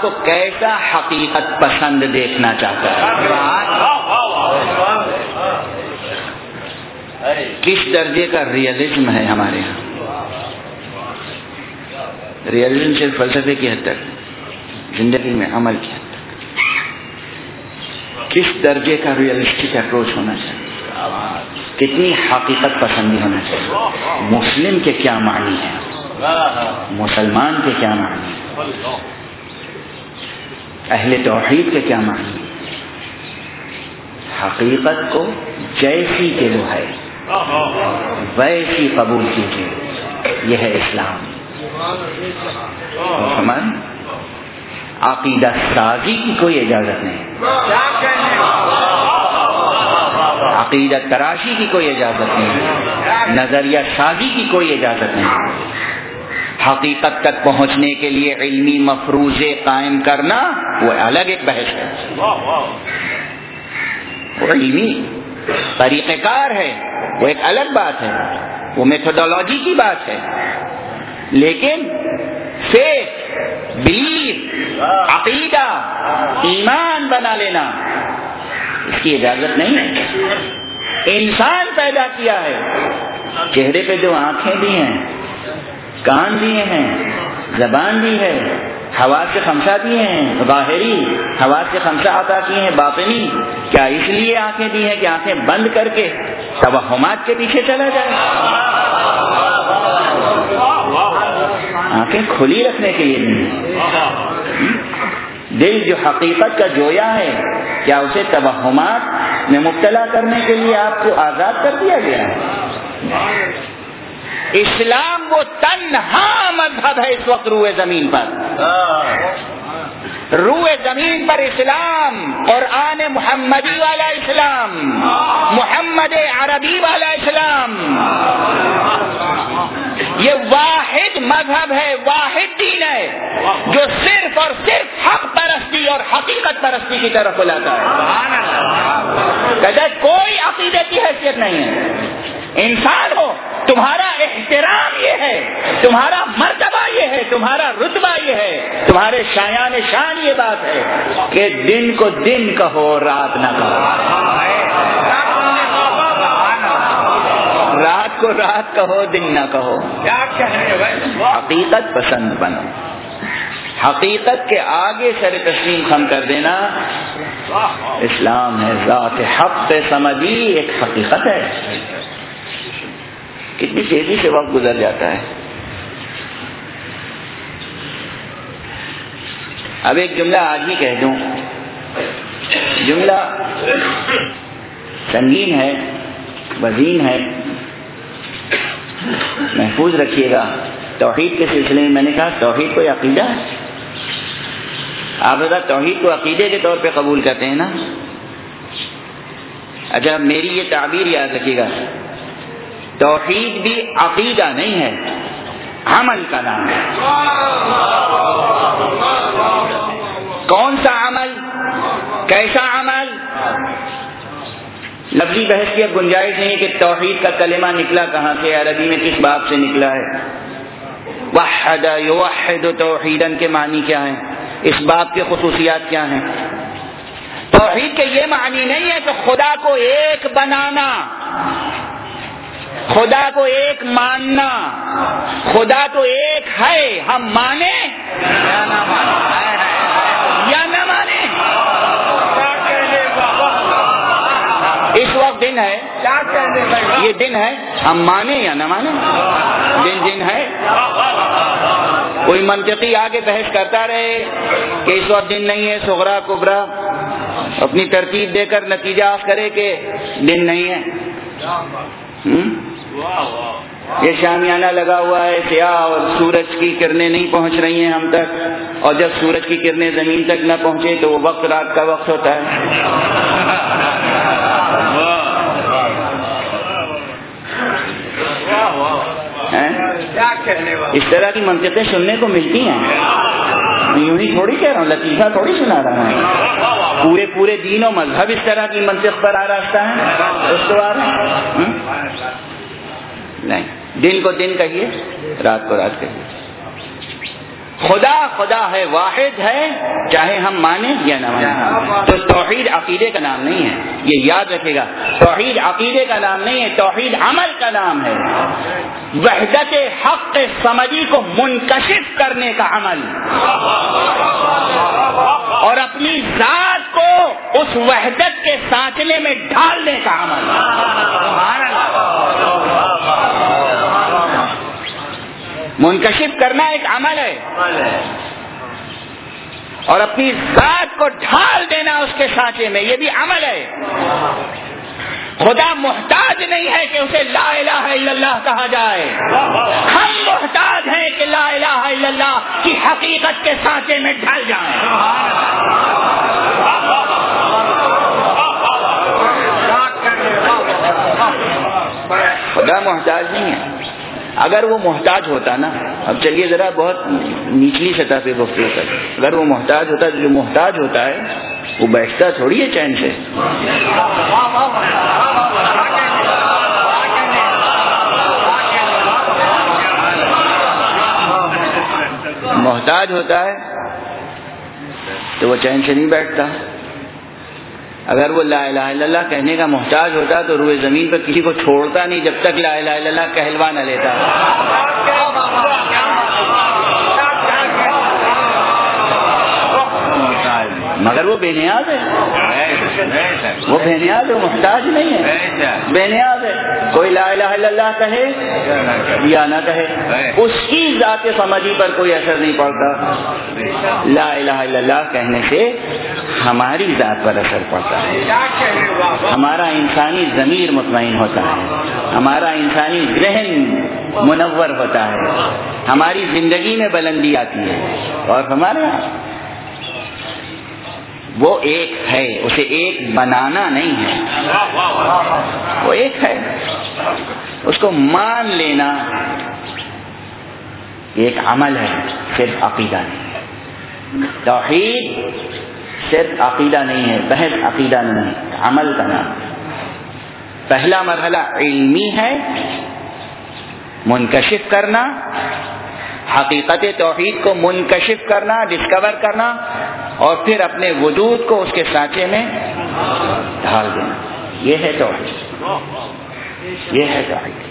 کو کیسا حقیقت پسند دیکھنا چاہتا ہے، کس درجے کا ریئلزم ہے ہمارے یہاں. ریئلزم صرف فلسفے کی حد تک، زندگی میں عمل کی حد تک کس درجے کا ریئلسٹک اپروچ ہونا چاہیے، کتنی حقیقت پسندی ہونا چاہیے. مسلم کے کیا معنی ہے، مسلمان کے کیا معنی ہے، اہل توحید کے کیا معنی ہے. حقیقت کو جیسی کہ وہ ہے ویسی قبول کیجیے، یہ ہے اسلام. مسلمان عقیدہ سازی کی کوئی اجازت نہیں، عقیدہ تراشی کی کوئی اجازت نہیں، نظریہ سازی کی کوئی اجازت نہیں. حقیقت تک پہنچنے کے لیے علمی مفروضے قائم کرنا وہ الگ ایک بحث ہے، وہ علمی طریقہ کار ہے، وہ ایک الگ بات ہے، وہ میتھڈولوجی کی بات ہے. لیکن فیتھ، بلیف، عقیدہ، ایمان بنا لینا اس کی اجازت نہیں ہے. انسان پیدا کیا ہے، چہرے پہ جو آنکھیں بھی ہیں، کان دیے ہیں، زبان بھی ہے، حواس خمسہ دیے ہیں، ظاہری حواس خمسہ عطا کیے ہیں، باطنی. کیا اس لیے آنکھیں دی ہیں کہ آنکھیں بند کر کے توہمات کے پیچھے چلا جائے؟ آنکھیں کھلی رکھنے کے لیے نہیں. دل جو حقیقت کا جویا ہے، کیا اسے توہمات میں مبتلا کرنے کے لیے آپ کو آزاد کر دیا گیا ہے؟ اسلام وہ تنہا مذہب ہے اس وقت روئے زمین پر، روئے زمین پر اسلام، قرآن محمدی والا اسلام، محمد عربی والا اسلام، یہ واحد مذہب ہے، واحد دین ہے جو صرف اور صرف حق پرستی اور حقیقت پرستی کی طرف بلاتا ہے. کہتا ہے کوئی عقیدے کی حیثیت نہیں ہے. انسان ہو، تمہارا احترام یہ ہے، تمہارا مرتبہ یہ ہے، تمہارا رتبہ یہ ہے، تمہارے شایان شان یہ بات ہے کہ دن کو دن کہو، رات نہ کہو، رات کو رات کہو، دن نہ کہو. حقیقت پسند بنو. حقیقت کے آگے سر تسلیم خم کر دینا اسلام ہے. ذات حق سمجھی ایک حقیقت ہے. کتنی تیزی سے وقت گزر جاتا ہے. اب ایک جملہ آج ہی کہہ دوں، جملہ سنگین ہے، وزین ہے، محفوظ رکھیے گا. توحید کے سلسلے میں میں نے کہا توحید کوئی عقیدہ ہے؟ آپ حضرات توحید کو عقیدے کے طور پہ قبول کرتے ہیں نا؟ اچھا میری یہ تعبیر یاد رکھیے گا، توحید بھی عقیدہ نہیں ہے، عمل کا نام ہے. کون سا عمل، کیسا عمل؟ لفظی بحث کی اب گنجائش نہیں کہ توحید کا کلمہ نکلا کہاں سے، عربی میں کس باب سے نکلا ہے. وحد یوحد توحیدن کے معنی کیا ہیں، اس باب کے خصوصیات کیا ہیں. توحید کے یہ معنی نہیں ہے کہ خدا کو ایک بنانا، خدا کو ایک ماننا. خدا تو ایک ہے، ہم مانے یا نہ مانے. اس وقت دن ہے، یہ دن ہے، ہم مانے یا نہ مانے. دن ہے. کوئی منطقی آگے بحث کرتا رہے کہ اس وقت دن نہیں ہے، صغرا کبرا اپنی ترتیب دے کر نتیجہ آف کرے کہ دن نہیں ہے. یہ شامیانہ لگا ہوا ہے سیاہ اور سورج کی کرنیں نہیں پہنچ رہی ہیں ہم تک، اور جب سورج کی کرنیں زمین تک نہ پہنچے تو وہ وقت رات کا وقت ہوتا ہے. اس طرح کی منطقیں سننے کو ملتی ہیں. یوں ہی تھوڑی کہہ رہا ہوں، لطیفہ تھوڑی سنا رہا ہوں. پورے دین و مذہب اس طرح کی منطق پر آراستہ ہے. استوار نہیں، دن کو دن کہیے، رات کو رات کہیے. خدا خدا ہے، واحد ہے، چاہے ہم مانیں یا نہ مانیں. تو توحید عقیدے کا نام نہیں ہے، یہ یاد رکھے گا. توحید عقیدے کا نام نہیں ہے، توحید عمل کا نام ہے. وحدت حق سمجھی کو منکشف کرنے کا عمل اور اپنی ذات کو اس وحدت کے سانچے میں ڈھالنے کا عمل. منکشف کرنا ایک عمل ہے اور اپنی ذات کو ڈھال دینا اس کے سانچے میں، یہ بھی عمل ہے. خدا محتاج نہیں ہے کہ اسے لا الہ الا اللہ کہا جائے، ہم محتاج ہیں کہ لا الہ الا اللہ کی حقیقت کے سانچے میں ڈھل جائیں. خدا محتاج نہیں ہے. اگر وہ محتاج ہوتا نا، اب چلیے ذرا بہت نچلی سطح پہ گفتگو کریں، اگر وہ محتاج ہوتا، جو محتاج ہوتا ہے وہ بیٹھتا تھوڑی ہے چین سے. محتاج ہوتا ہے تو وہ چین سے نہیں بیٹھتا. اگر وہ لا الہ الا اللہ کہنے کا محتاج ہوتا تو روئے زمین پر کسی کو چھوڑتا نہیں جب تک لا الہ الا اللہ کہلوا نہ لیتا. مگر وہ بے نیاز ہے، وہ بے نیاز ہے، محتاج نہیں ہے، بے نیاز ہے. کوئی لا الہ الا اللہ کہے یا نہ کہے اس کی ذات سمجھی پر کوئی اثر نہیں پڑتا. لا الہ الا اللہ کہنے سے ہماری ذات پر اثر پڑتا ہے، ہمارا انسانی ضمیر مطمئن ہوتا ہے، ہمارا انسانی ذہن منور ہوتا ہے، ہماری زندگی میں بلندی آتی ہے. اور ہمارے وہ ایک ہے، اسے ایک بنانا نہیں ہے، وہ ایک ہے، اس کو مان لینا ایک عمل ہے، صرف عقیدہ نہیں ہے. توحید صرف عقیدہ نہیں ہے، بحث عقیدہ نہیں ہے، عمل کا نام. پہلا مرحلہ علمی ہے، منکشف کرنا، حقیقت توحید کو منکشف کرنا، ڈسکور کرنا، اور پھر اپنے وجود کو اس کے سانچے میں ڈھال دینا. یہ ہے توحید، یہ ہے توحید.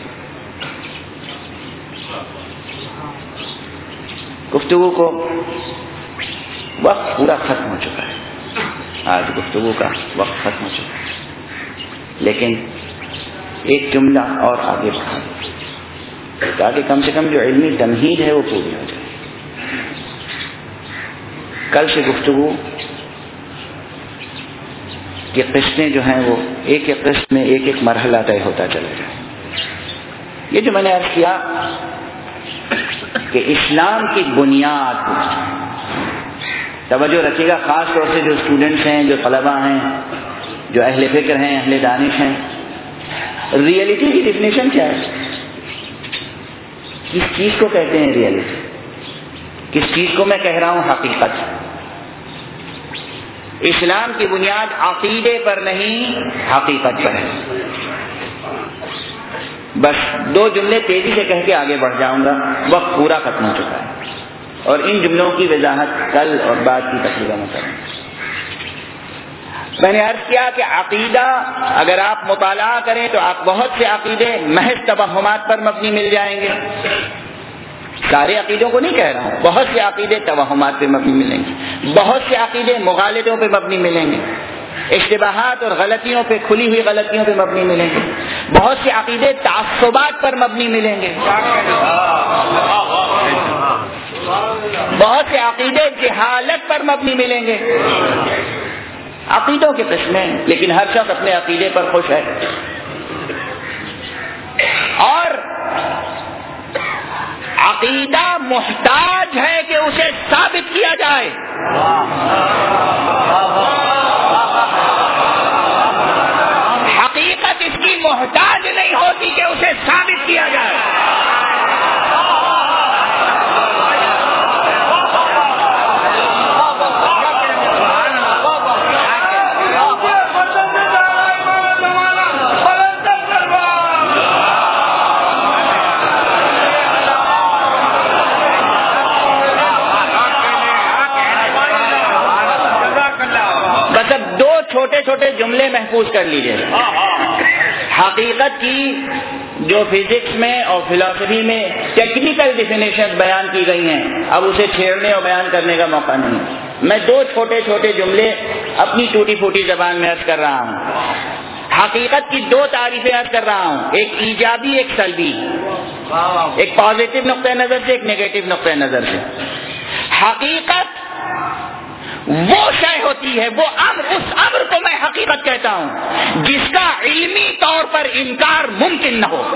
گفتگو کو وقت پورا ختم ہو چکا ہے، آج گفتگو کا وقت ختم ہو چکا ہے، لیکن ایک جملہ اور آگے بڑھا تاکہ کم سے کم جو علمی تمہید ہے وہ پوری ہو جائے. کل سے گفتگو کی قسطیں جو ہیں وہ ایک ایک قسط میں ایک ایک مرحلہ طے ہوتا چلا جائے. یہ جو میں نے عرض کیا کہ اسلام کی بنیاد، توجہ رکھیے گا، خاص طور سے جو اسٹوڈنٹس ہیں، جو طلباء ہیں، جو اہل فکر ہیں، اہل دانش ہیں. ریئلٹی کی ڈیفینیشن کیا ہے؟ کس چیز کو کہتے ہیں ریئلٹی؟ کس چیز کو میں کہہ رہا ہوں حقیقت؟ اسلام کی بنیاد عقیدے پر نہیں حقیقت پر ہے. بس دو جملے تیزی سے کہہ کے آگے بڑھ جاؤں گا، وقت پورا ختم ہو چکا ہے، اور ان جملوں کی وضاحت کل اور بعد کی تقریبا میں کروں گا. میں نے عرض کیا کہ عقیدہ اگر آپ مطالعہ کریں تو آپ بہت سے عقیدے محض توہمات پر مبنی مل جائیں گے. سارے عقیدوں کو نہیں کہہ رہا ہوں، بہت سے عقیدے توہمات پہ مبنی ملیں گے، بہت سے عقیدے مغالطوں پہ مبنی ملیں گے، اشتباہات اور غلطیوں پہ، کھلی ہوئی غلطیوں پہ مبنی ملیں گے، بہت سے عقیدے تعصبات پر مبنی ملیں گے، بہت سے عقیدے جہالت پر مبنی ملیں گے. عقیدوں کی قسمیں، لیکن ہر شخص اپنے عقیدے پر خوش ہے. اور عقیدہ محتاج ہے کہ اسے ثابت کیا جائے. حقیقت اس کی محتاج نہیں ہوتی کہ اسے ثابت کیا جائے. چھوٹے جملے محفوظ کر لیجئے. حقیقت کی جو فزکس میں اور فلسفی میں ٹیکنیکل ڈیفینیشن بیان کی گئی ہیں، اب اسے چھیڑنے اور بیان کرنے کا موقع نہیں. میں دو چھوٹے چھوٹے جملے اپنی ٹوٹی پھوٹی زبان میں عرض کر رہا ہوں. حقیقت کی دو تعریفیں عرض کر رہا ہوں، ایک ایجابی ایک سلبی، ایک پازیٹو نقطۂ نظر سے ایک نیگیٹو نقطۂ نظر سے. حقیقت وہ شے ہوتی ہے، وہ امر، اس امر کو میں حقیقت کہتا ہوں جس کا علمی طور پر انکار ممکن نہ ہو.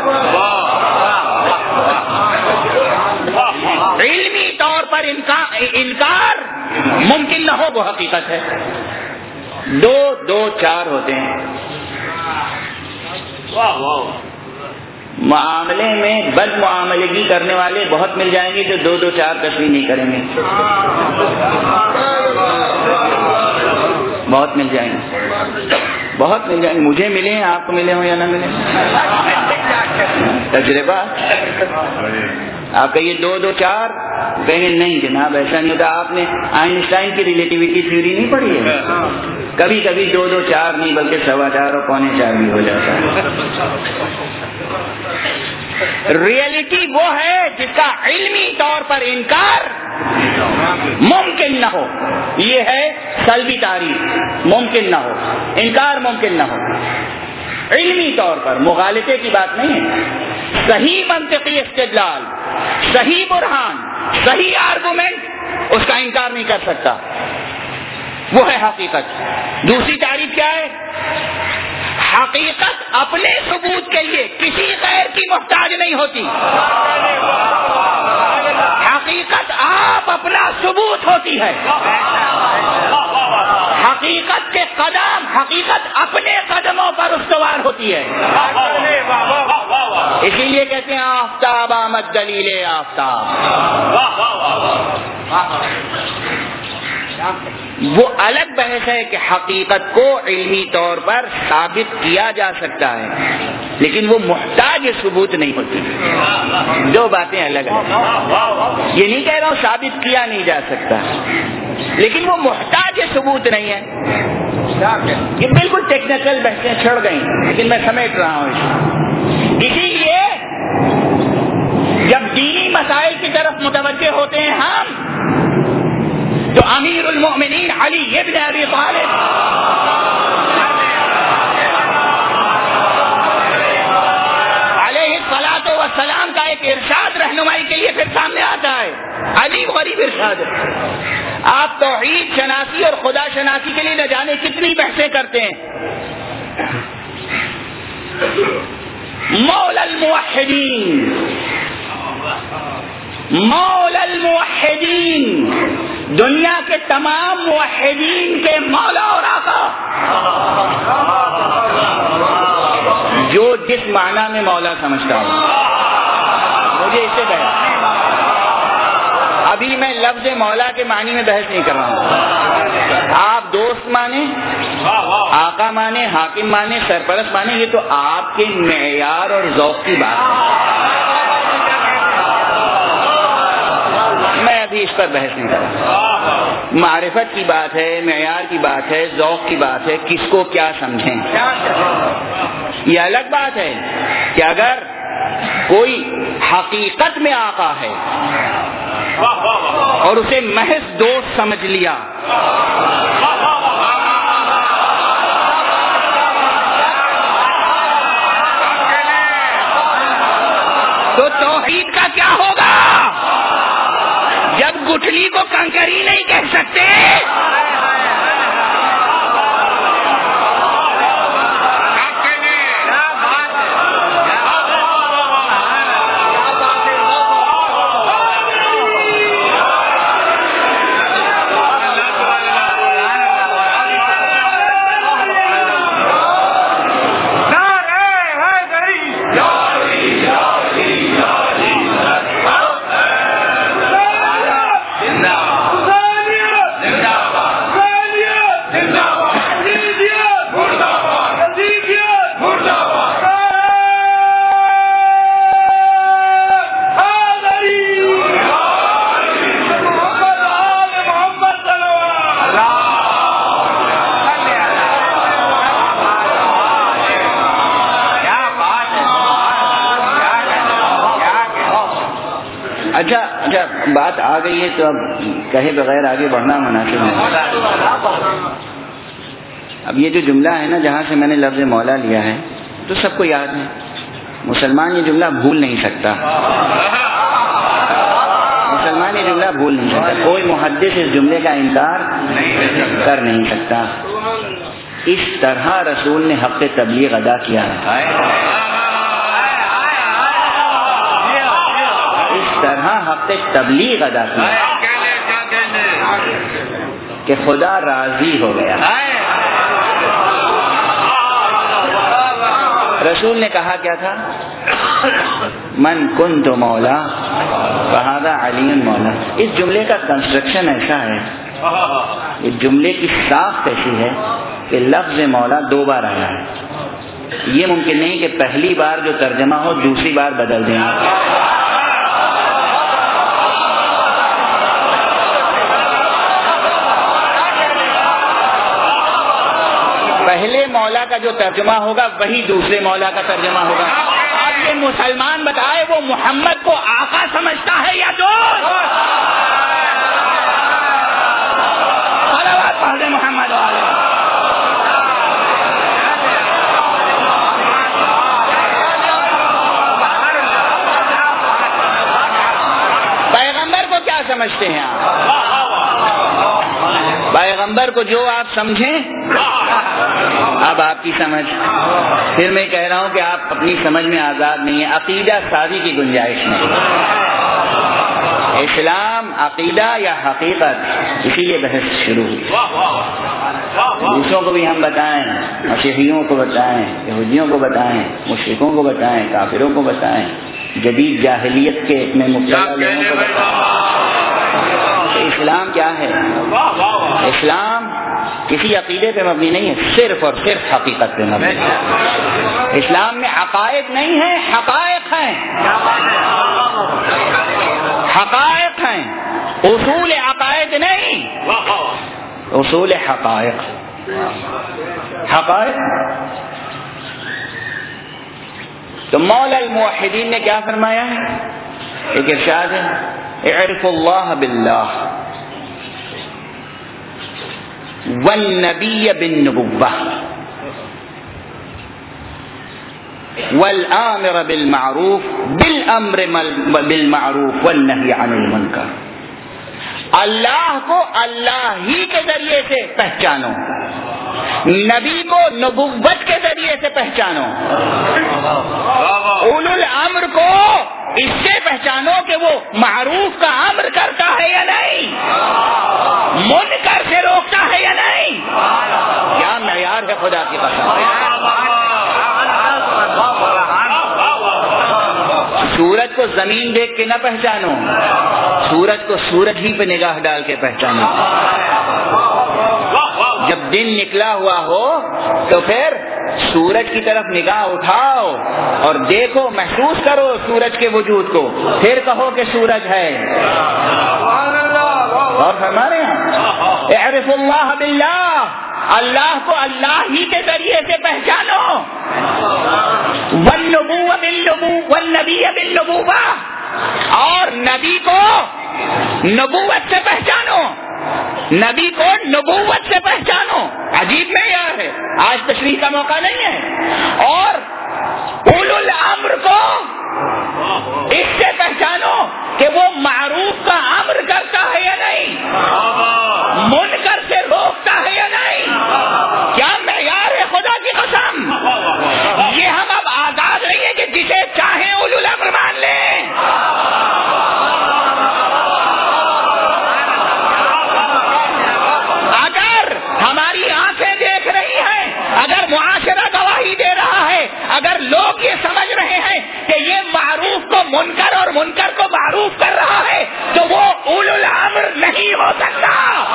علمی طور پر انکار ممکن نہ ہو، وہ حقیقت ہے. دو دو چار ہوتے ہیں. معاملے میں بد معاملگی کرنے والے بہت مل جائیں گے جو دو دو چار تسلیم نہیں کریں گے، بہت مل جائیں گے، بہت مل جائیں گے. مجھے ملے ہیں، آپ کو ملے ہوں یا نہ ملے، تجربہ. آپ کہیے دو دو چار، کہیں گے نہیں جناب ایسا نہیں ہوتا. آپ نے آئنسٹائن کی ریلیٹیوٹی تھیوری نہیں پڑھی ہے؟ کبھی کبھی دو دو چار نہیں بلکہ 4.25 اور 4.25 بھی ہو جاتا ہے. ریئلٹی وہ ہے جس کا علمی طور پر انکار ممکن نہ ہو. یہ ہے سلبی تعریف، ممکن نہ ہو، انکار ممکن نہ ہو. علمی طور پر مغالطے کی بات نہیں ہے. صحیح منطقی استدلال، صحیح برہان، صحیح آرگومنٹ اس کا انکار نہیں کر سکتا، وہ ہے حقیقت. دوسری تعریف کیا ہے؟ حقیقت اپنے ثبوت کے لیے کسی غیر کی محتاج نہیں ہوتی. حقیقت آپ اپنا ثبوت ہوتی ہے. حقیقت کے قدم، حقیقت اپنے قدموں پر استوار ہوتی ہے. اسی لیے کہتے ہیں آفتاب آمد دلیل آفتاب. وہ الگ بحث ہے کہ حقیقت کو علمی طور پر ثابت کیا جا سکتا ہے لیکن وہ محتاج ثبوت نہیں ہوتی. دو باتیں الگ ہیں. یہ نہیں کہہ رہا ہوں ثابت کیا نہیں جا سکتا لیکن وہ محتاج ثبوت نہیں ہے. یہ بالکل ٹیکنیکل بحثیں چھڑ گئی لیکن میں سمیٹ رہا ہوں. اسی لیے جب دینی مسائل کی طرف متوجہ ہوتے ہیں ہم تو امیر المؤمنین علی ابن ابی طالب علیہ الصلاۃ والسلام کا ایک ارشاد رہنمائی کے لیے پھر سامنے آتا ہے. عجیب غریب ارشاد ہے. آپ توحید شناسی اور خدا شناسی کے لیے نہ جانے کتنی بحثیں کرتے ہیں. مولا الموحدین، مولا الموحدین، دنیا کے تمام موحدین کے مولا اور آقا، جو جس معنی میں مولا سمجھتا ہوں مجھے اس سے بحث. ابھی میں لفظ مولا کے معنی میں بحث نہیں کر رہا ہوں. آپ دوست مانے، آقا مانے، حاکم مانے، سرپرست مانے، یہ تو آپ کے معیار اور ذوق کی بات ہے. میں ابھی اس پر بحث نہیں کر رہا. معرفت کی بات ہے، معیار کی بات ہے، ذوق کی بات ہے، کس کو کیا سمجھیں. یہ الگ بات ہے کہ اگر کوئی حقیقت میں آقا ہے اور اسے محض دوست سمجھ لیا تو توحید کا کیا ہوگا جب گٹھلی کو کنکری نہیں کہہ سکتے. اچھا بات آ گئی ہے تو اب کہے بغیر آگے بڑھنا مناسب نہیں. اب یہ جو جملہ ہے نا جہاں سے میں نے لفظ مولا لیا ہے تو سب کو یاد ہے. مسلمان یہ جملہ بھول نہیں سکتا. مسلمان یہ جملہ بھول نہیں سکتا. کوئی محدث اس جملے کا انکار کر نہیں سکتا. اس طرح رسول نے حق تبلیغ ادا کیا ہے. اس طرح حق تبلیغ ادا کیا کہ خدا راضی ہو گیا. رسول نے کہا کیا تھا؟ من کنت مولا فہذا علی مولا. اس جملے کا کنسٹرکشن ایسا ہے, اس جملے کی ساخت ایسی ہے کہ لفظ مولا 2 بار آیا ہے. یہ ممکن نہیں کہ پہلی بار جو ترجمہ ہو دوسری بار بدل دیں. پہلے مولا کا جو ترجمہ ہوگا وہی دوسرے مولا کا ترجمہ ہوگا. اب یہ مسلمان بتائے وہ محمد کو آقا سمجھتا ہے یا دوست؟ صلوات پڑھ دیں محمد والے. پیغمبر کو کیا سمجھتے ہیں آپ؟ پیغمبر کو جو آپ سمجھیں اب آپ کی سمجھ. پھر میں کہہ رہا ہوں کہ آپ اپنی سمجھ میں آزاد نہیں ہیں. عقیدہ سازی کی گنجائش نہیں. اسلام عقیدہ یا حقیقت, اسی لیے بحث شروع ہوئی. دوسروں کو بھی ہم بتائیں, مسیحیوں کو بتائیں, یہودیوں کو بتائیں, مشرکوں کو بتائیں, کافروں کو بتائیں, جدید جاہلیت کے میں مبتلا لوگوں کو بتائیں اسلام کیا ہے. اسلام کسی عقیدے پہ مبنی نہیں ہے, صرف اور صرف حقیقت پہ مبنی ہے. اسلام میں عقائد نہیں ہیں, حقائق ہیں. حقائق ہیں, اصول عقائد نہیں, اصول حقائق. حقائق. تو مولا الموحدین نے کیا فرمایا ہے؟ ایک ارشاد ہے, اعرف اللہ باللہ والنبی بالنبوہ والآمر بالمعروف بالامر بالمعروف والنہی عن المنکر. اللہ کو اللہ ہی کے ذریعے سے پہچانو, نبی کو نبوت کے ذریعے سے پہچانو, اولو الامر کو اس سے پہچانو کہ وہ معروف کا امر کرتا ہے یا نہیں, منکر سے روکتا ہے یا نہیں. کیا معیار ہے خدا کی قسم. سورج کو زمین دیکھ کے نہ پہچانو, سورج کو سورج ہی پہ نگاہ ڈال کے پہچانو. جب دن نکلا ہوا ہو تو پھر سورج کی طرف نگاہ اٹھاؤ اور دیکھو, محسوس کرو سورج کے وجود کو, پھر کہو کہ سورج ہے. اور ہمارے یہاں اعرف اللہ باللہ, اللہ کو اللہ ہی کے ذریعے سے پہچانو, والنبی بالنبوہ, اور نبی کو نبوت سے پہچانو, نبی کو نبوت سے پہچانو. عجیب معیار ہے, آج تشریح کا موقع نہیں ہے. اور اولو الامر کو اس سے پہچانو کہ وہ معروف کا امر کرتا ہے یا نہیں, منکر سے روکتا ہے یا نہیں. کیا معیار ہے خدا کی قسم. یہ ہم اب آزاد نہیں ہے کہ جسے چاہیں اولو الامر مان لیں. اگر ہماری آنکھیں دیکھ رہی ہیں, اگر معاشرہ گواہی دے رہا ہے, اگر لوگ یہ سمجھ رہے ہیں کہ یہ معروف کو منکر اور منکر کو معروف کر رہا ہے, تو وہ اولو الامر نہیں ہو سکتا.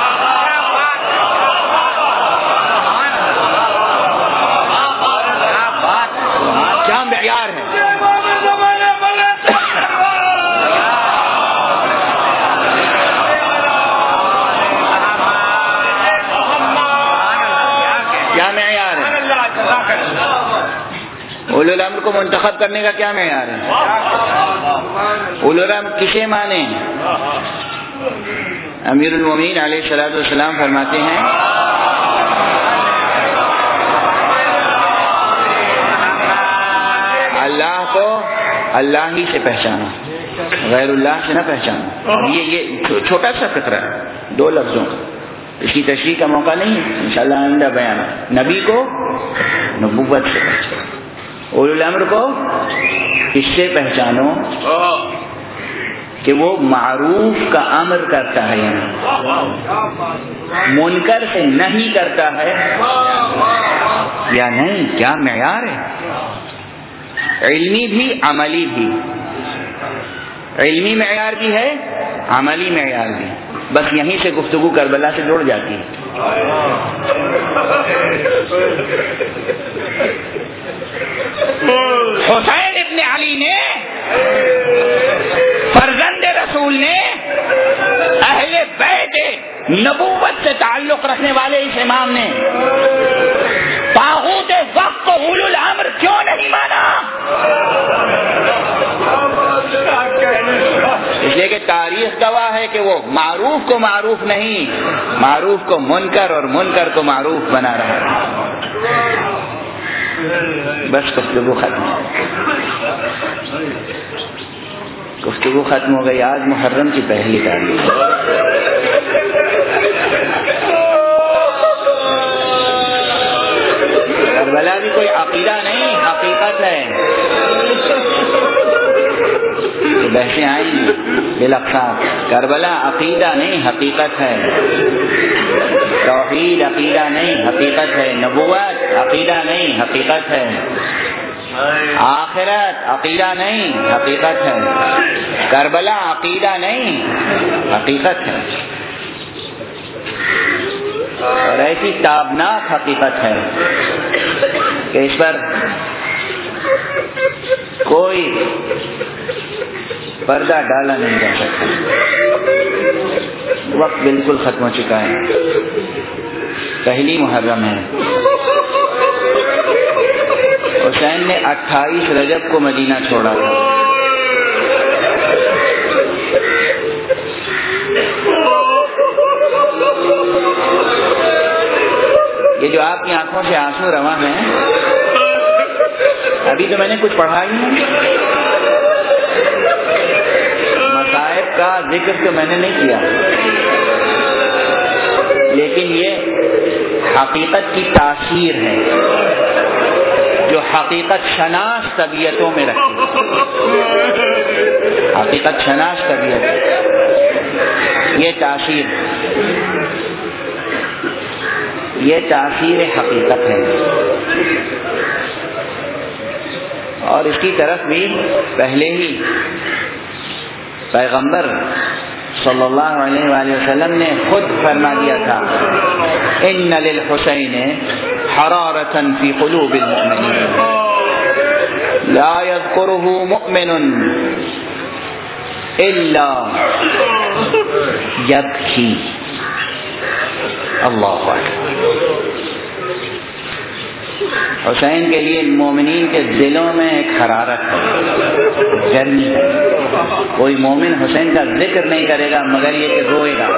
کیا معیار ہے. اولو الامر کو منتخب کرنے کا کیا معیار ہے؟ اولو الامر کسے مانے؟ امیر المومنین علیہ الصلوۃ والسلام فرماتے ہیں اللہ کو اللہ ہی سے پہچانا، غیر اللہ سے نہ پہچانا۔ یہ چھوٹا سا فقرہ ہے، 2 لفظوں کا، اس کی تشریح کا موقع نہیں ہے، انشاءاللہ آئندہ بیان۔ نبی کو نبوت سے پہچانو، اولو الامر کو اس سے پہچانو کہ وہ معروف کا امر کرتا ہے منکر سے نہیں کرتا ہے یا نہیں، کیا معیار ہے؟ علمی بھی عملی بھی، علمی معیار بھی ہے، عملی معیار بھی۔ بس یہیں سے گفتگو کربلا سے جڑ جاتی ہے۔ حسین ابن علی نے، فرزند رسول نے، اہل بیت نبوت سے تعلق رکھنے والے اس امام نے طاغوت وقت کو اولو الامر کیوں نہیں مانا؟ اس لیے کہ تاریخ گواہ ہے کہ وہ معروف کو معروف نہیں، معروف کو منکر اور منکر کو معروف بنا رہا ہے۔ بس گفتگو ختم، گفتگو ختم ہو گئی۔ آج محرم کی پہلی تاریخ، کربلا بھی کوئی عقیدہ نہیں، حقیقت ہے۔ بحثیں آئیں گی بالاخص، کربلا عقیدہ نہیں حقیقت ہے، توحید عقیدہ نہیں حقیقت ہے، نبوت عقیدہ نہیں حقیقت ہے، آخرت عقیدہ نہیں حقیقت ہے، کربلا عقیدہ نہیں حقیقت ہے، اور ایسی تابناک حقیقت ہے کہ اس پر کوئی پردہ ڈالا نہیں جا سکتا۔ وقت بالکل ختم ہو چکا ہے، پہلی محرم ہے۔ حسین نے 28 رجب کو مدینہ چھوڑا تھا۔ یہ جو آپ کی آنکھوں سے آنسو رواں ہیں، ابھی تو میں نے کچھ پڑھا ہی نہیں، مصائب کا ذکر تو میں نے نہیں کیا، لیکن یہ حقیقت کی تاثیر ہے جو حقیقت شناس طبیعتوں میں رکھتی ہے، حقیقت شناس طبیعت، یہ تاثیر، یہ تاثیر حقیقت ہے۔ اور اس کی طرف بھی پہلے ہی پیغمبر صلی اللہ علیہ وآلہ وسلم نے خود فرما دیا تھا، ان للحسین حرارة فی قلوب المؤمنین لا یذکرہ مؤمن الا یبکی۔ اللہ اکبر۔ حسین کے لیے مومنین کے دلوں میں ایک حرارت ہے، گرمی ہے۔ کوئی مومن حسین کا ذکر نہیں کرے گا مگر یہ کہ روئے گا۔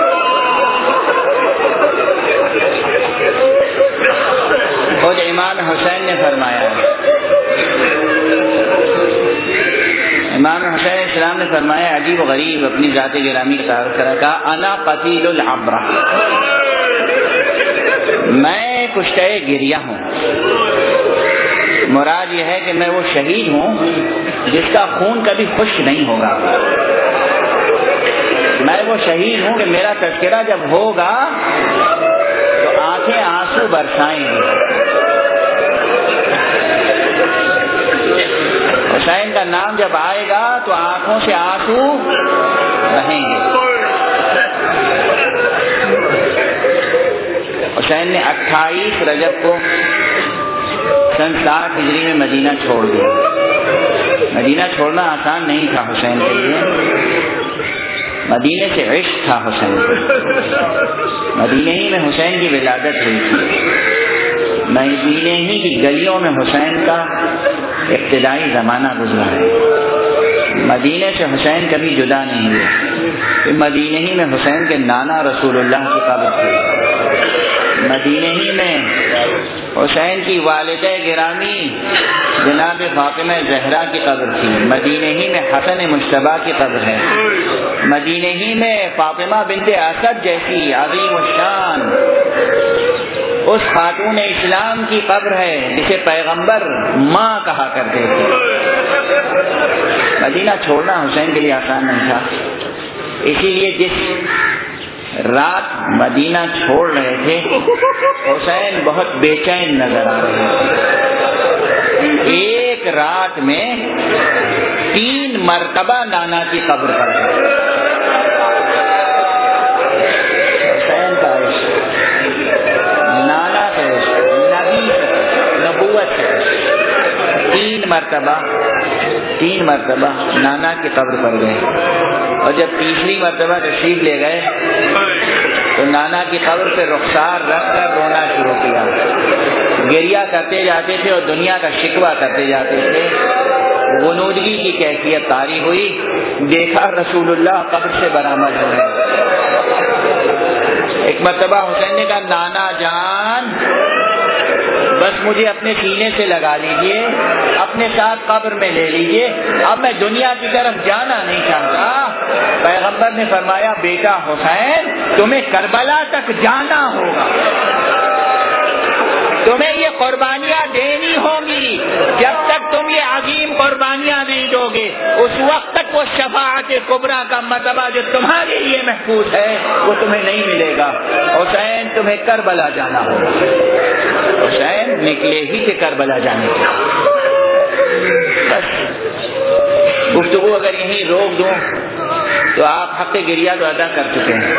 خود امام حسین نے فرمایا، امام حسین السلام نے فرمایا، عجیب و غریب اپنی ذات گرامی کا تعارف کرا، انا قتیل العبرہ، میں کشتہ گریہ ہوں۔ مراد یہ ہے کہ میں وہ شہید ہوں جس کا خون کبھی خشک نہیں ہوگا، میں وہ شہید ہوں کہ میرا تذکرہ جب ہوگا تو آنکھیں آنسو برسائیں گی۔ حسین کا نام جب آئے گا تو آنکھوں سے آنسو بہیں گے۔ حسین نے 28 رجب کو سن 60 ہجری میں مدینہ چھوڑ دیا۔ مدینہ چھوڑنا آسان نہیں تھا حسین کے لیے، مدینے سے عشق تھا حسین کو، مدینے ہی میں حسین کی ولادت ہوئی تھی، مدینے ہی کی گلیوں میں حسین کا ابتدائی زمانہ گزرا ہے. مدینے سے حسین کبھی جدا نہیں ہوئے. مدینے ہی میں حسین کے نانا رسول اللہ کی قبر تھی. مدینے ہی میں حسین کی والدہ گرامی جناب فاطمہ زہرا کی قبر تھی. مدینے ہی میں حسن مجتبیٰ کی قبر ہے. مدینے ہی میں فاطمہ بنت اسد جیسی عظیم الشان اس خاتون اسلام کی قبر ہے جسے پیغمبر ماں کہا کرتے تھے. مدینہ چھوڑنا حسین کے لیے آسان نہیں تھا. اسی لیے جس رات مدینہ چھوڑ رہے تھے حسین بہت بے چین نظر آ رہے تھے. ایک رات میں 3 مرتبہ نانا کی قبر پر گئے. حسین کا عشق، نانا کا عشق، نبی کا، نبوت کا عشق. 3 مرتبہ نانا کی قبر پر گئے. اور جب تیسری مرتبہ تشریف لے گئے تو نانا کی قبر پہ رخسار رکھ کر رونا شروع کیا. گریہ کرتے جاتے تھے اور دنیا کا شکوہ کرتے جاتے تھے. غنودگی کی کیفیت طاری ہوئی. دیکھا رسول اللہ قبر سے برآمد ہو گئے. ایک مرتبہ حسین نے کہا نانا جان بس مجھے اپنے سینے سے لگا لیجئے، اپنے ساتھ قبر میں لے لیجئے، اب میں دنیا کی طرف جانا نہیں چاہتا. پیغمبر نے فرمایا بیٹا حسین تمہیں کربلا تک جانا ہوگا، تمہیں یہ قربانیاں دینی ہوں گی. جب تک تم یہ عظیم قربانیاں نہیں دو گے اس وقت تک وہ شفاعت کبریٰ کا مرتبہ جو تمہارے لیے محفوظ ہے وہ تمہیں نہیں ملے گا. حسین تمہیں کربلا جانا ہوگا. حسین نکلے ہی تھے کربلا جانے کے. بس گفتگو اگر یہیں روک دوں تو آپ حق گریہ تو ادا کر چکے ہیں،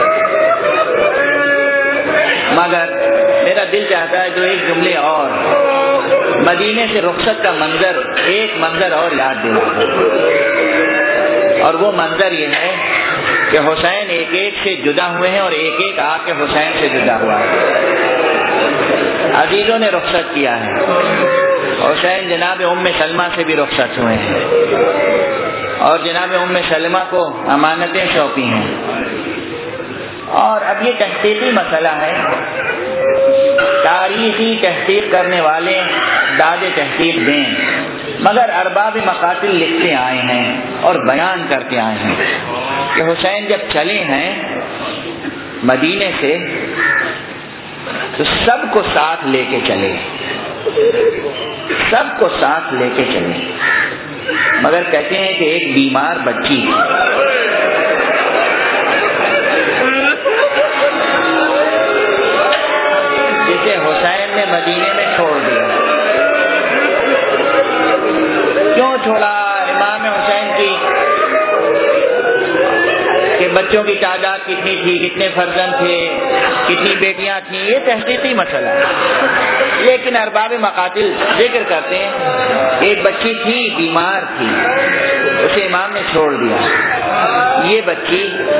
مگر میرا دل چاہتا ہے جو ایک جملے اور مدینے سے رخصت کا منظر، ایک منظر اور یاد دلاتا. اور وہ منظر یہ ہے کہ حسین ایک ایک سے جدا ہوئے ہیں اور ایک ایک آ کے حسین سے جدا ہوا ہے. عزیزوں نے رخصت کیا ہے. حسین جناب ام سلمہ سے بھی رخصت ہوئے ہیں اور جناب ام سلمہ کو امانتیں سونپی ہیں. اور اب یہ تحقیقی مسئلہ ہے، تاریخی تحقیق کرنے والے داد تحقیق دیں، مگر ارباب مقاتل لکھتے آئے ہیں اور بیان کرتے آئے ہیں کہ حسین جب چلے ہیں مدینے سے تو سب کو ساتھ لے کے چلے، سب کو ساتھ لے کے چلے. مگر کہتے ہیں کہ ایک بیمار بچی جسے حسین نے مدینے میں چھوڑ دیا. کیوں چھوڑا؟ امام حسین کی کہ بچوں کی تعداد کتنی تھی، کتنے فرزند تھے، کتنی بیٹیاں تھیں، یہ تحقیقی مسئلہ ہے. لیکن ارباب مقاتل ذکر کرتے ہیں ایک بچی تھی بیمار تھی، اسے امام نے چھوڑ دیا. یہ بچی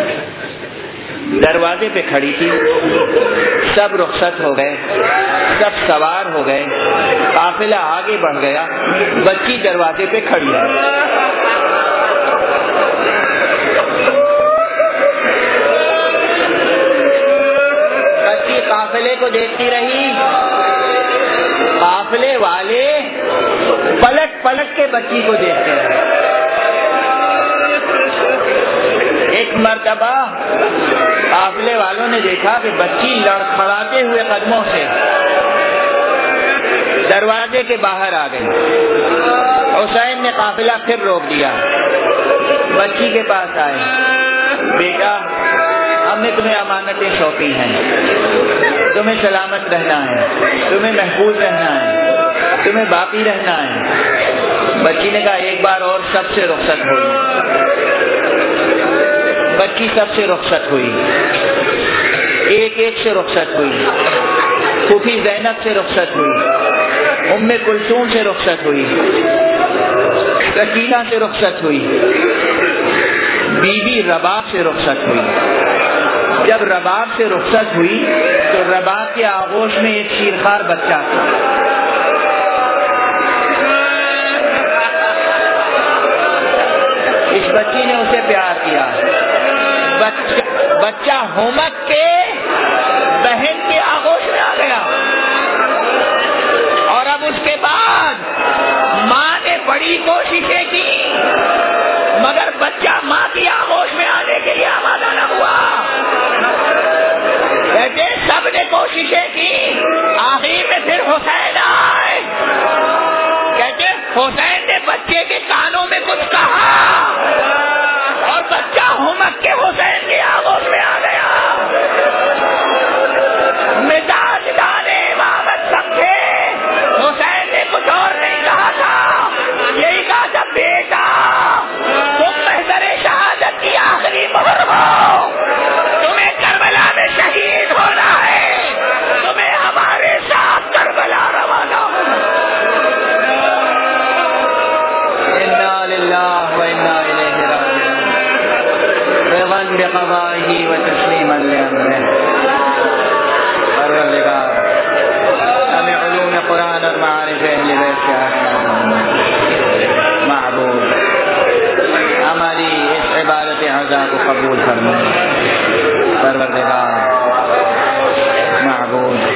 دروازے پہ کھڑی تھی، سب رخصت ہو گئے، سب سوار ہو گئے، قافلہ آگے بڑھ گیا، بچی دروازے پہ کھڑی ہے. بچی قافلے کو دیکھتی رہی، قافلے والے پلٹ پلٹ کے بچی کو دیکھتے رہے. ایک مرتبہ قافلے والوں نے دیکھا کہ بچی لڑکھڑاتے ہوئے قدموں سے دروازے کے باہر آ گئی. حسین نے قافلہ پھر روک دیا، بچی کے پاس آئے، بیٹا ہم نے تمہیں امانتیں سونپی ہیں، تمہیں سلامت رہنا ہے، تمہیں محفوظ رہنا ہے، تمہیں باقی رہنا ہے. بچی نے کہا ایک بار اور سب سے رخصت ہو. بچی سب سے رخصت ہوئی، ایک ایک سے رخصت ہوئی. پھوپھی زینب سے رخصت ہوئی، ام کلثوم سے رخصت ہوئی، سکینہ سے رخصت ہوئی، بی بی رباب سے رخصت ہوئی. جب رباب سے رخصت ہوئی تو رباب کے آغوش میں ایک شیرخوار بچہ تھا. بچی نے اسے پیار کیا. بچہ ہومک کے بہن کے آغوش میں آ گیا اور اب اس کے بعد ماں نے بڑی کوششیں کی مگر بچہ ماں کی آغوش میں آنے کے لیے آمادہ نہ ہوا. کہتے سب نے کوششیں کی, آخر میں پھر حسین آئے. کہتے حسین نے بچے کے کانوں میں کچھ کہا اور بچہ ہومک کے حسین کے آغوش میں آ گیا. مزاج دانے امامت سمجھے, حسین نے کچھ اور نہیں کہا تھا, یہی کہا تھا بیٹا تم محضر شہادت کی آخری مہر ہو, تمہیں کربلا میں شہید ہونا ہے, تمہیں ہمارے ساتھ کربلا روانہ ہونا. انا للہ و انا الیہ راجعون. رضا بقضائہ و تسلیما لامرہ. پروردگار ہمیں علوم قرآن اور معارف اہل بیت کے معبود ہماری اس عبادت عزا کو قبول فرما. پروردگار معبود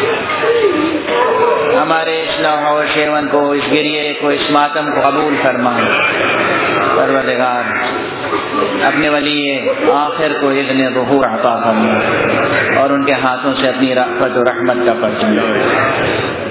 ہمارے اس لوح و شیون کو, اس گریے کو, اس ماتم کو قبول فرما. پروردگار اپنے ولی آخر کو اذن ظہور عطا فرما اور ان کے ہاتھوں سے اپنی رحمت و رحمت کا پرچم.